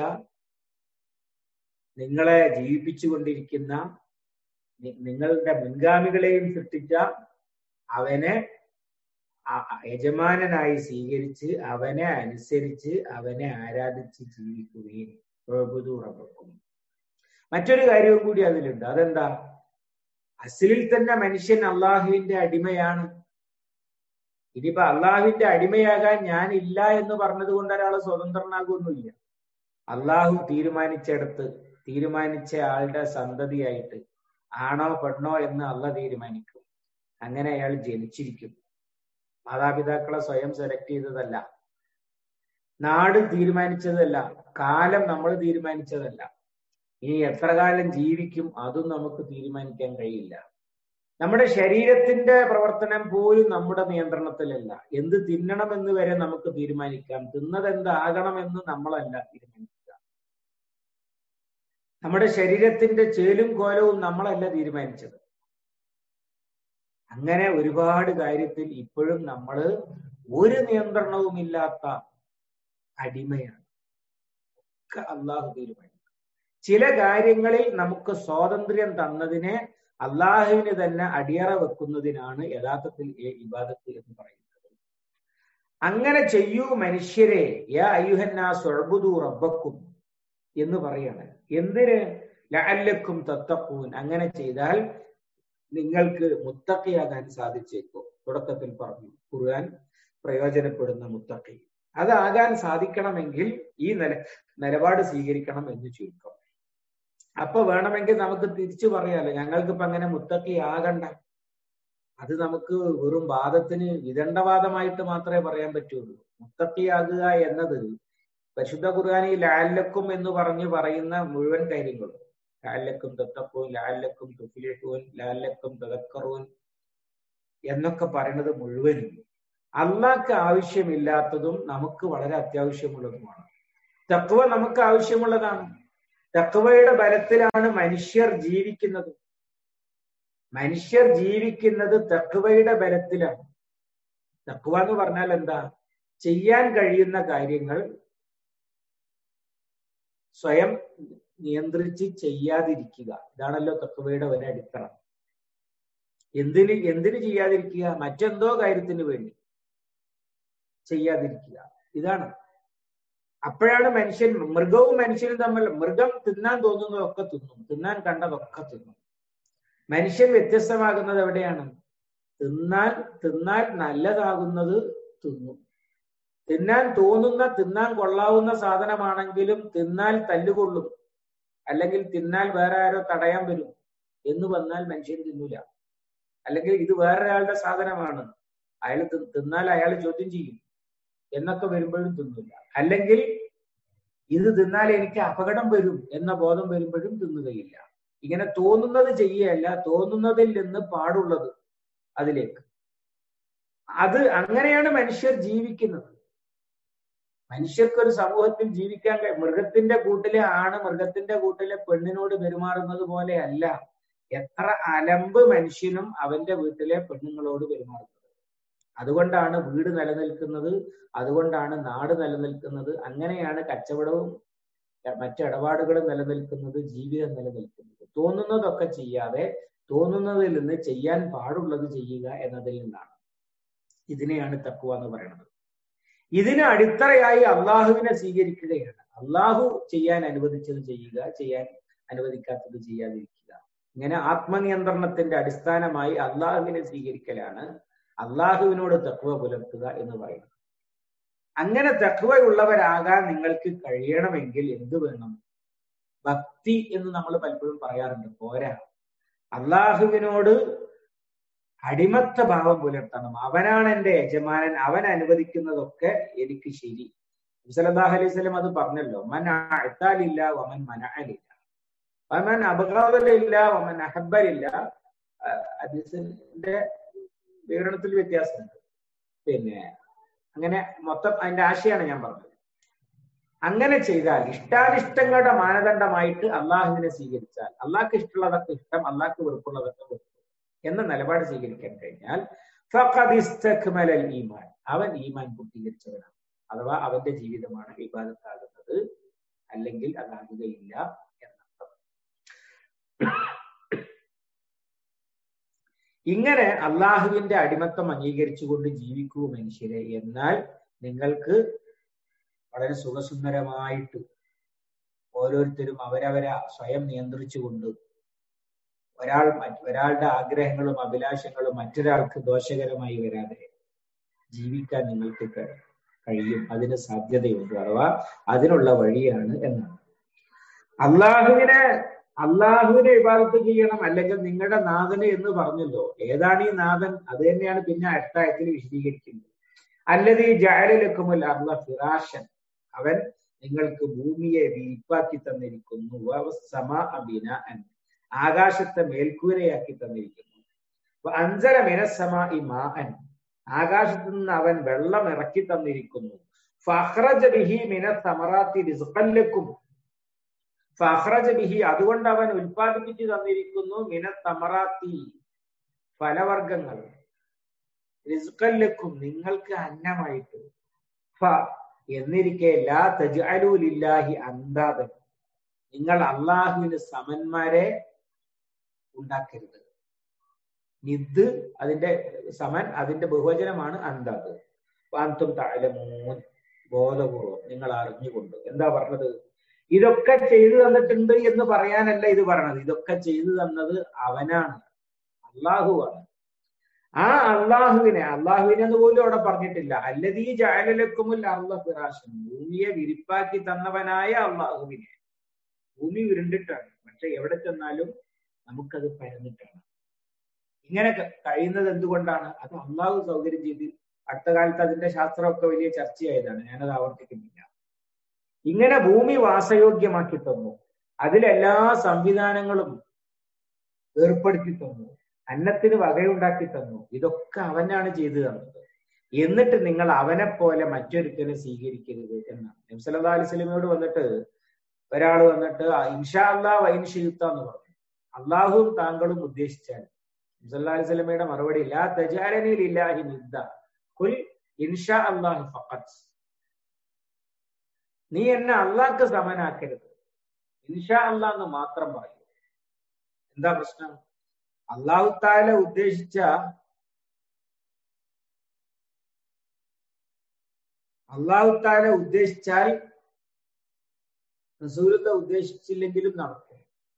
നിങ്ങളെ ജീവിപ്പിച്ചുകൊണ്ടിരിക്കുന്ന, നിങ്ങളുടെ മുൻഗാമികളെയും സൃഷ്ടിച്ച അവനെ യജമാനനായി സ്വീകരിച്ച് അവനെ അനുസരിച്ച് അവനെ ആരാധിച്ച് ജീവിക്കുകയും റബ്ബക്കും. മറ്റൊരു കാര്യവും കൂടി അതിലുണ്ട്. അതെന്താ? അസ്ലിൽ തന്നെ മനുഷ്യൻ അള്ളാഹുവിന്റെ അടിമയാണ്. ഇനിയിപ്പോ അള്ളാഹുവിന്റെ അടിമയാകാൻ ഞാൻ ഇല്ല എന്ന് പറഞ്ഞത് കൊണ്ട് ഒരാൾ സ്വതന്ത്രനാകൊന്നുമില്ല. അള്ളാഹു തീരുമാനിച്ച ആളുടെ സന്തതിയായിട്ട് ആണോ പെണ്ണോ എന്ന് അള്ളാഹ് തീരുമാനിക്കും. അങ്ങനെ അയാൾ ജനിച്ചിരിക്കും. മാതാപിതാക്കളെ സ്വയം സെലക്ട് ചെയ്തതല്ല, നാട് തീരുമാനിച്ചതല്ല, കാലം നമ്മൾ തീരുമാനിച്ചതല്ല. ഇനി എത്ര കാലം ജീവിക്കും അതും നമുക്ക് തീരുമാനിക്കാൻ കഴിയില്ല. നമ്മുടെ ശരീരത്തിന്റെ പ്രവർത്തനം പോലും നമ്മുടെ നിയന്ത്രണത്തിലല്ല. എന്ത് തിന്നണമെന്ന് വരെ നമുക്ക് തീരുമാനിക്കാം. തിന്നത് എന്താകണമെന്ന് നമ്മളല്ല തീരുമാനിക്കുക. നമ്മുടെ ശരീരത്തിന്റെ ചേലും കോലവും നമ്മളല്ല തീരുമാനിച്ചത്. അങ്ങനെ ഒരുപാട് കാര്യത്തിൽ ഇപ്പോഴും നമ്മൾ ഒരു നിയന്ത്രണവുമില്ലാത്ത അടിമയാണ്. ഒക്കെ അള്ളാഹു തീരുമാനിക്കും. ചില കാര്യങ്ങളിൽ നമുക്ക് സ്വാതന്ത്ര്യം തന്നതിനെ അള്ളാഹുവിന് തന്നെ അടിയറ വെക്കുന്നതിനാണ് യഥാർത്ഥത്തിൽ ഇബാദത്ത് എന്ന് പറയുന്നത്. അങ്ങനെ ചെയ്യൂ മനുഷ്യരെ, യാ അയ്യുഹന്നാസ് ഉഅ്ബുദൂ റബ്ബക്കും എന്ന് പറയാണ്. എന്തിന്? ലഅല്ലക്കും തത്തഖൂൻ. അങ്ങനെ ചെയ്താൽ നിങ്ങൾക്ക് മുത്തഖിയാകാൻ സാധിച്ചേക്കും. തുടക്കത്തിൽ പറഞ്ഞു, ഖുർആൻ പ്രയോജനപ്പെടുന്ന മുത്തഖി. അതാകാൻ സാധിക്കണമെങ്കിൽ ഈ നിലപാട് സ്വീകരിക്കണം എന്ന് ചുരുക്കം. അപ്പൊ വേണമെങ്കിൽ നമുക്ക് തിരിച്ചു പറയാലോ, ഞങ്ങൾക്കിപ്പോ അങ്ങനെ മുത്തക്കി ആകണ്ട. അത് നമുക്ക് വെറും വാദത്തിന് വിദണ്ഡവാദമായിട്ട് മാത്രമേ പറയാൻ പറ്റുള്ളൂ. മുത്തക്കിയാകുക എന്നത് പരിശുദ്ധ ഖുർആനിൽ ലഅല്ലക്കും എന്ന് പറയുന്ന മുഴുവൻ കാര്യങ്ങളും, ലഅല്ലക്കും തത്തഖൂൻ, ലഅല്ലക്കും തുഫ്ലിഹൂൻ, ലഅല്ലക്കും തദക്കറൂൻ എന്നൊക്കെ പറയുന്നത് മുഴുവനും അള്ളാഹ്ക്ക് ആവശ്യമില്ലാത്തതും നമുക്ക് വളരെ അത്യാവശ്യമുള്ളതുമാണ്. തഖ്വ നമുക്ക് ആവശ്യമുള്ളതാണ്. തഖ്വയുടെ ബലത്തിലാണ് മനുഷ്യർ ജീവിക്കുന്നത്. മനുഷ്യർ ജീവിക്കുന്നത് തഖ്വയുടെ ബലത്തിലാണ്. തഖ്വ എന്ന് പറഞ്ഞാൽ എന്താ? ചെയ്യാൻ കഴിയുന്ന കാര്യങ്ങൾ സ്വയം നിയന്ത്രിച്ച് ചെയ്യാതിരിക്കുക. ഇതാണല്ലോ തഖ്വയുടെ ഒരു അടിത്തറ. എന്തിന് ചെയ്യാതിരിക്കുക? മറ്റെന്തോ കാര്യത്തിന് വേണ്ടി ചെയ്യാതിരിക്കുക. ഇതാണ്. അപ്പോഴാണ് മൃഗവും മനുഷ്യനും തമ്മിൽ, മൃഗം തിന്നാൻ തോന്നുന്നതൊക്കെ തിന്നും, തിന്നാൻ കണ്ടതൊക്കെ തിന്നും. മനുഷ്യൻ വ്യത്യസ്തമാകുന്നത് എവിടെയാണ്? തിന്നാൽ നല്ലതാകുന്നത് തിന്നും. തിന്നാൻ തോന്നുന്ന, തിന്നാൻ കൊള്ളാവുന്ന സാധനമാണെങ്കിലും തിന്നാൽ തല്ലുകൊള്ളും, അല്ലെങ്കിൽ തിന്നാൽ വേറെ ആരോ തടയാൻ വരും എന്ന് വന്നാൽ മനുഷ്യൻ തിന്നൂല. അല്ലെങ്കിൽ ഇത് വേറൊരാളുടെ സാധനമാണ്, അയാൾ തിന്നാൽ അയാൾ ചോദ്യം ചെയ്യും എന്നൊക്കെ വരുമ്പോഴും തിന്നില്ല. അല്ലെങ്കിൽ ഇത് തിന്നാൽ എനിക്ക് അപകടം വരും എന്ന ബോധം വരുമ്പോഴും തിന്നുകയില്ല. ഇങ്ങനെ തോന്നുന്നത് ചെയ്യുകയല്ല, തോന്നുന്നതിൽ നിന്ന് പാടുള്ളത് അതിലേക്ക്. അങ്ങനെയാണ് മനുഷ്യർ ജീവിക്കുന്നത്. മനുഷ്യർക്കൊരു സമൂഹത്തിൽ ജീവിക്കാൻ മൃഗത്തിന്റെ കൂട്ടിലെ ആണ് മൃഗത്തിന്റെ കൂട്ടിലെ പെണ്ണിനോട് പെരുമാറുന്നത് പോലെ അല്ല എത്ര അലമ്പ് മനുഷ്യനും അവന്റെ വീട്ടിലെ പെണ്ണുങ്ങളോട് പെരുമാറുന്നത്. അതുകൊണ്ടാണ് വീട് നിലനിൽക്കുന്നത്, അതുകൊണ്ടാണ് നാട് നിലനിൽക്കുന്നത്, അങ്ങനെയാണ് കച്ചവടവും മറ്റിടപാടുകളും നിലനിൽക്കുന്നത്, ജീവിതം നിലനിൽക്കുന്നത്. തോന്നുന്നതൊക്കെ ചെയ്യാതെ തോന്നുന്നതിൽ നിന്ന് ചെയ്യാൻ പാടുള്ളത് ചെയ്യുക എന്നതിൽ നിന്നാണ്. ഇതിനെയാണ് തഖ്വ എന്ന് പറയുന്നത്. ഇതിന് അടിത്തറയായി അള്ളാഹുവിനെ സ്വീകരിക്കുകയാണ്. അള്ളാഹു ചെയ്യാൻ അനുവദിച്ചത് ചെയ്യുക, ചെയ്യാൻ അനുവദിക്കാത്തത് ചെയ്യാതിരിക്കുക. ഇങ്ങനെ ആത്മനിയന്ത്രണത്തിന്റെ അടിസ്ഥാനമായി അള്ളാഹുവിനെ സ്വീകരിക്കലാണ് അള്ളാഹുവിനോട് തഖ്വ പുലർത്തുക എന്ന് പറയുന്നത്. അങ്ങനെ തഖ്വയുള്ളവരാകാൻ നിങ്ങൾക്ക് കഴിയണമെങ്കിൽ എന്ത് വേണം? ഭക്തി എന്ന് നമ്മൾ പലപ്പോഴും പറയാറുണ്ട്, പോരാ. അള്ളാഹുവിനോട് അടിമത്ത ഭാവം പുലർത്തണം. അവനാണ് എന്റെ യജമാനൻ, അവൻ അനുവദിക്കുന്നതൊക്കെ എനിക്ക് ശരി. സല്ലല്ലാഹു അലൈഹി വസല്ലം അത് പറഞ്ഞല്ലോ, മൻ അഅതാലില്ല വമൻ മനഅലില്ല വമൻ അബ്ഗദലില്ല വമൻ അഹബ്ബലില്ല. ഹദീസിന്റെ വിവരണത്തിൽ വ്യത്യാസമുണ്ട്. അങ്ങനെ മൊത്തം അതിന്റെ ആശയമാണ് ഞാൻ പറഞ്ഞത്. അങ്ങനെ ചെയ്താൽ, ഇഷ്ടാനിഷ്ടങ്ങളുടെ മാനദണ്ഡമായിട്ട് അള്ളാഹുവിനെ സ്വീകരിച്ചാൽ, അള്ളാഹ്ക്ക് ഇഷ്ടമുള്ളതൊക്കെ ഇഷ്ടം, അള്ളാഹ്ക്ക് വെറുപ്പുള്ളതൊക്കെ വെറുപ്പ് എന്ന നിലപാട് സ്വീകരിക്കാൻ കഴിഞ്ഞാൽ ഫഖദ് ഇസ്തക്മലൽ ഈമാൻ, അവൻ ഈമാൻ പൂർത്തീകരിച്ചവനാണ്. അഥവാ അവന്റെ ജീവിതമാണ് ഇബാദത്താകുന്നത്, അല്ലെങ്കിൽ അതാകുകയില്ല എന്നർത്ഥം. ഇങ്ങനെ അള്ളാഹുവിന്റെ അടിമത്തം അംഗീകരിച്ചുകൊണ്ട് ജീവിക്കൂ മനുഷ്യരെ. എന്നാൽ നിങ്ങൾക്ക് വളരെ സുഖസുന്ദരമായിട്ട് ഓരോരുത്തരും അവരവരെ സ്വയം നിയന്ത്രിച്ചുകൊണ്ട് ഒരാളുടെ ആഗ്രഹങ്ങളും അഭിലാഷങ്ങളും മറ്റൊരാൾക്ക് ദോഷകരമായി വരാതെ ജീവിക്കാൻ നിങ്ങൾക്ക് കഴിയും. അതിന് സാധ്യതയുണ്ട്, അഥവാ അതിനുള്ള വഴിയാണ് എന്നാണ്. അള്ളാഹുവിനെ ഇബാദത്ത് ചെയ്യണം, അല്ലെങ്കിൽ നിങ്ങളുടെ നാഥന് എന്ന് പറഞ്ഞല്ലോ. ഏതാണ് ഈ നാഥൻ? അത് തന്നെയാണ് പിന്നെ അട്ടായത്തിൽ വിശദീകരിക്കുന്നത്. അല്ലദീ ജഅല ലക്കുമുൽ അർള ഫിറാശൻ, അവൻ നിങ്ങൾക്ക് ഭൂമിയെ വിരിപ്പാക്കി തന്നിരിക്കുന്നു. വസ്സമാഅ ബിനാഅൻ, ആകാശത്തെ മേൽക്കൂരയാക്കി തന്നിരിക്കുന്നു. അൻസല മിനസ്സമാഇ മാഅൻ, ആകാശത്തു നിന്ന് അവൻ വെള്ളം ഇറക്കി തന്നിരിക്കുന്നു. ഫഖ്റജ ബിഹി മിനസ്സമറാത്തി റിസ്ഖൻ ലക്കും, ഫഖ്റജ ബിഹി, അതുകൊണ്ട് അവൻ ഉൽപ്പാദിപ്പിച്ചു തന്നിരിക്കുന്നു, മിനസ്സമറാത്തി, ഫലവർഗങ്ങൾ, റിസ്ഖൻ ലക്കും, നിങ്ങൾക്ക് അന്നമായിട്ട്. എന്നിരിക്കെ ലാ തജ്അലൂ ലില്ലാഹി അന്ദാദൻ, നിങ്ങൾ അള്ളാഹുവിന് സമന്മാരെ ഉണ്ടാക്കരുത്. നിദ് അതിന്റെ സമൻ, അതിന്റെ ബഹുവചനമാണ് അന്ദാദ്. അൻതും തഅലമൂൻ, ബോധപൂർവം, നിങ്ങൾ അറിഞ്ഞുകൊണ്ട്. എന്താ പറഞ്ഞത്? ഇതൊക്കെ ചെയ്തു തന്നിട്ടുണ്ട് എന്ന് പറയാനല്ല ഇത് പറയണത്. ഇതൊക്കെ ചെയ്തു തന്നത് അവനാണ്, അള്ളാഹുവാണ്. ആ അള്ളാഹുവിനെ എന്ന് പോലും അവിടെ പറഞ്ഞിട്ടില്ല. അല്ലദീ ജഅല ലക്കുമുൽ അർള ഫിറാശൻ, ഭൂമിയെ വിരിപ്പാക്കി തന്നവനായ അള്ളാഹുവിനെ. ഭൂമി ഉരുണ്ടിട്ടാണ്, പക്ഷെ എവിടെ ചെന്നാലും നമുക്കത് പരന്നിട്ടാണ്. ഇങ്ങനെ കഴിയുന്നത് എന്തുകൊണ്ടാണ്? അത് അള്ളാഹു സൗകര്യം ചെയ്ത്. അടുത്ത കാലത്ത് അതിന്റെ ശാസ്ത്രമൊക്കെ വലിയ ചർച്ചയായതാണ്, ഞാനത് ആവർത്തിക്കുന്നില്ല. ഇങ്ങനെ ഭൂമി വാസയോഗ്യമാക്കി തന്നു, അതിലെല്ലാ സംവിധാനങ്ങളും ഏർപ്പെടുത്തി തന്നു, അന്നത്തിന് വകയുണ്ടാക്കി തന്നു. ഇതൊക്കെ അവനാണ് ചെയ്തു തന്നത്. എന്നിട്ട് നിങ്ങൾ അവനെ പോലെ മറ്റൊരുത്തനെ സ്വീകരിക്കരുത് എന്നാണ്. നബി സല്ലല്ലാഹു അലൈഹി വസല്ലമയോട് വന്നിട്ട് ഒരാൾ വന്നിട്ട് ഇൻഷാ അല്ലാഹ് വഇൻ ശിഅ്ത എന്ന് പറഞ്ഞു, അള്ളാഹുവും താങ്കളും ഉദ്ദേശിച്ചാൽ. നബി സല്ലല്ലാഹു അലൈഹി വസല്ലമയുടെ മറുപടി ലാ തജഅലനി ലില്ലാഹി നിദ്ദ ഖുൽ ഇൻഷാ അല്ലാഹ് ഫഖത്ത്. നീ എന്നെ അള്ളാഹ്ക്ക് സമനാക്കരുത്, ഇൻഷാ അല്ലാഹ് എന്ന് മാത്രം പറയൂ. എന്താ പ്രശ്നം? അല്ലാഹു തആല ഉദ്ദേശിച്ചാൽ റസൂലുള്ള ഉദ്ദേശിച്ചില്ലെങ്കിലും നടക്കും.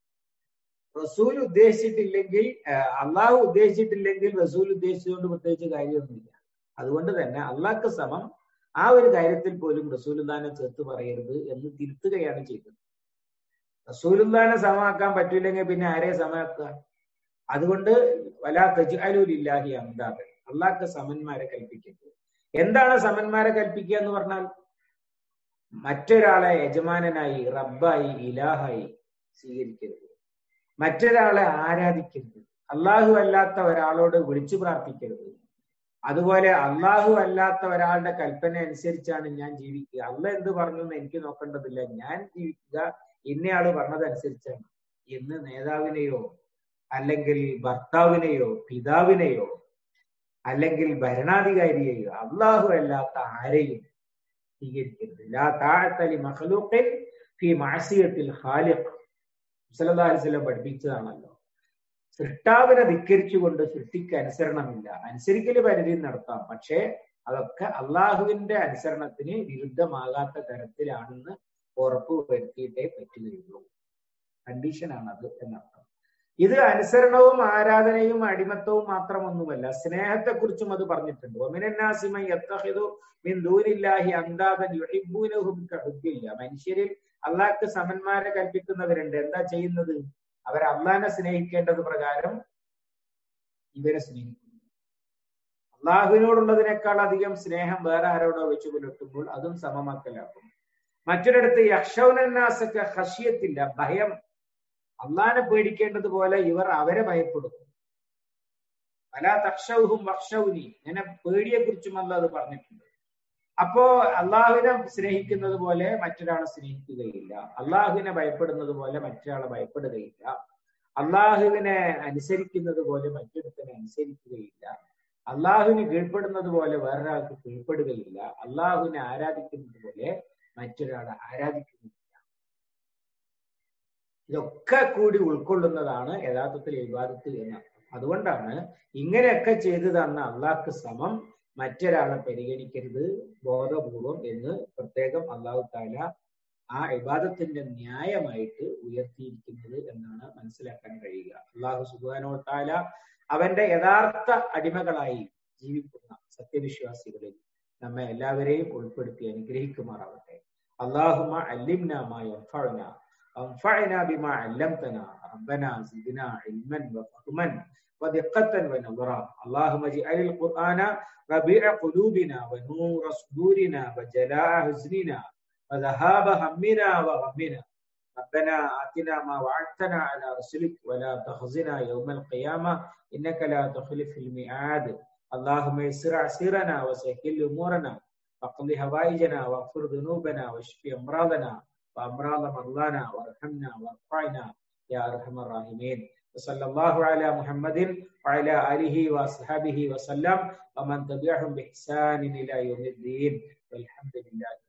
റസൂൽ ഉദ്ദേശിച്ചിട്ടില്ലെങ്കിൽ, അള്ളാഹു ഉദ്ദേശിച്ചിട്ടില്ലെങ്കിൽ റസൂൽ ഉദ്ദേശിച്ചുകൊണ്ട് പ്രത്യേകിച്ച് കാര്യമൊന്നുമില്ല. അതുകൊണ്ട് തന്നെ അള്ളാഹ്ക്ക് സമം ആ ഒരു കാര്യത്തിൽ പോലും റസൂലുള്ളാഹിനെ ചേർത്ത് പറയരുത് എന്ന് തിരുത്തുകയാണ് ചെയ്തത്. റസൂലുള്ളാഹിനെ സമമാക്കാൻ പറ്റില്ലെങ്കിൽ പിന്നെ ആരെ സമമാക്കുക? അതുകൊണ്ട് വലാ തജ്അലൂ ലില്ലാഹി അംദാദ, അള്ളാഹ്ക്ക് സമന്മാരെ കൽപ്പിക്കരുത്. എന്താണ് സമന്മാരെ കൽപ്പിക്കുക എന്ന് പറഞ്ഞാൽ? മറ്റൊരാളെ യജമാനനായി, റബ്ബായി, ഇലാഹായി സ്വീകരിക്കരുത്. മറ്റൊരാളെ ആരാധിക്കരുത്. അള്ളാഹു അല്ലാത്ത ഒരാളോട് വിളിച്ചു പ്രാർത്ഥിക്കരുത്. അതുപോലെ അള്ളാഹു അല്ലാത്ത ഒരാളുടെ കൽപ്പന അനുസരിച്ചാണ് ഞാൻ ജീവിക്കുക. അള്ളാഹ് എന്ത് പറഞ്ഞു എന്ന് എനിക്ക് നോക്കേണ്ടതില്ല, ഞാൻ ജീവിക്കുക ഇന്നയാള് പറഞ്ഞതനുസരിച്ചാണ് എന്ന് നേതാവിനെയോ അല്ലെങ്കിൽ ഭർത്താവിനെയോ പിതാവിനെയോ അല്ലെങ്കിൽ ഭരണാധികാരിയെയോ അള്ളാഹു അല്ലാത്ത ആരെയും സ്വീകരിക്കരുത്. ലാ തഅത ലി മഖ്ലൂഖിൻ ഫീ മഅസിയത്തിൽ ഖാലിഖ് സല്ലല്ലാഹു അലൈഹി വസല്ലം പഠിപ്പിച്ചതാണല്ലോ. സൃഷ്ടാവിനെ ധിക്കരിച്ചുകൊണ്ട് സൃഷ്ടിക്ക് അനുസരണമില്ല. അനുസരിക്കല് പരിധി നടത്താം, പക്ഷേ അതൊക്കെ അള്ളാഹുവിന്റെ അനുസരണത്തിന് വിരുദ്ധമാകാത്ത തരത്തിലാണെന്ന് ഉറപ്പ് വരുത്തിയിട്ടേ പറ്റുകയുള്ളൂ. കണ്ടീഷനാണത് എന്നർത്ഥം. ഇത് അനുസരണവും ആരാധനയും അടിമത്തവും മാത്രമൊന്നുമല്ല, സ്നേഹത്തെക്കുറിച്ചും അത് പറഞ്ഞിട്ടുണ്ട്. വമിനന്നാസി മൻ യത്തഖിദു മിൻ ദൂനില്ലാഹി അൻദാദൻ യുഹിബ്ബൂനഹും കഹുബ്ബില്ലാ. മനുഷ്യരിൽ അള്ളാഹ്ക്ക് സമന്മാരെ കൽപ്പിക്കുന്നവരുണ്ട്. എന്താ ചെയ്യുന്നത്? അവർ അള്ളാഹിനെ സ്നേഹിക്കേണ്ടത് പ്രകാരം ഇവരെ സ്നേഹിക്കുന്നു. അള്ളാഹുവിനോടുള്ളതിനേക്കാൾ അധികം സ്നേഹം വേറെ ആരോടോ വെച്ച് പുലർത്തുമ്പോൾ അതും സമമാക്കലാക്കും. മറ്റൊരിടത്ത് യഖ്ശൗനന്നാസക ഖശിയത്തില്ല, ഭയം. അള്ളാഹിനെ പേടിക്കേണ്ടത് പോലെ ഇവർ അവരെ ഭയപ്പെടുന്നു. വലാ തഖ്ശൗഹും വഖ്ശൗനി, ഇങ്ങനെ പേടിയെ കുറിച്ചും അല്ലാഹ് അത് പറഞ്ഞിട്ടുണ്ട്. അപ്പോ അള്ളാഹുവിനെ സ്നേഹിക്കുന്നത് പോലെ മറ്റൊരാളെ സ്നേഹിക്കുകയില്ല, അള്ളാഹുവിനെ ഭയപ്പെടുന്നത് പോലെ മറ്റൊരാളെ ഭയപ്പെടുകയില്ല, അള്ളാഹുവിനെ അനുസരിക്കുന്നത് പോലെ മറ്റൊരുത്തനെ അനുസരിക്കുകയില്ല, അള്ളാഹുവിന് കീഴ്പ്പെടുന്നത് പോലെ വേറൊരാൾക്ക് കീഴ്പ്പെടുകയില്ല, അള്ളാഹുവിനെ ആരാധിക്കുന്നത് പോലെ മറ്റൊരാളെ ആരാധിക്കുന്നില്ല. ഇതൊക്കെ കൂടി ഉൾക്കൊള്ളുന്നതാണ് യഥാർത്ഥത്തിൽ ഇബാദത്ത് എന്നർത്ഥം. അതുകൊണ്ടാണ് ഇങ്ങനെയൊക്കെ ചെയ്തു തന്ന അള്ളാഹ്ക്ക് സമം മറ്റൊരാളെ പരിഗണിക്കരുത് ബോധപൂർവം എന്ന് പ്രത്യേകം അല്ലാഹു തആല ആ ഇബാദത്തിന്റെ ന്യായമായിട്ട് ഉയർത്തിയിരിക്കുന്നത് എന്നാണ് മനസ്സിലാക്കാൻ കഴിയുക. അല്ലാഹു സുബ്ഹാനഹു വ തആല അവന്റെ യഥാർത്ഥ അടിമകളായി ജീവിക്കുന്ന സത്യവിശ്വാസികളിൽ നമ്മെ എല്ലാവരെയും ഉൾപ്പെടുത്തി അനുഗ്രഹിക്കുമാറാവട്ടെ. അല്ലാഹുമ്മ അല്ലിംനാ മാ യൻഫഉനാ വൻഫഅനാ ബിമാ അല്ലംതനാ റബ്ബനാ സിദ്നാ ഇൽമൻ വഫഹ്മൻ ودقة ونظرا. اللهم اجعل القرآن ربيع قلوبنا ونور صدورنا وجلاء حزننا وذهاب همنا وغمنا. ربنا آتنا ما وعدتنا على رسلك ولا تخزنا يوم القيامة إنك لا تخلف الميعاد. اللهم يسر عسيرنا وسهل أمورنا واقض هوائجنا واغفر ذنوبنا واشف أمراضنا وأمراض مرضانا وارحمنا وارفعنا يا أرحم الراحمين. وصلى الله على محمد وعلى آله وصحبه وسلم ومن تبعهم بإحسان إلى يوم الدين والحمد لله.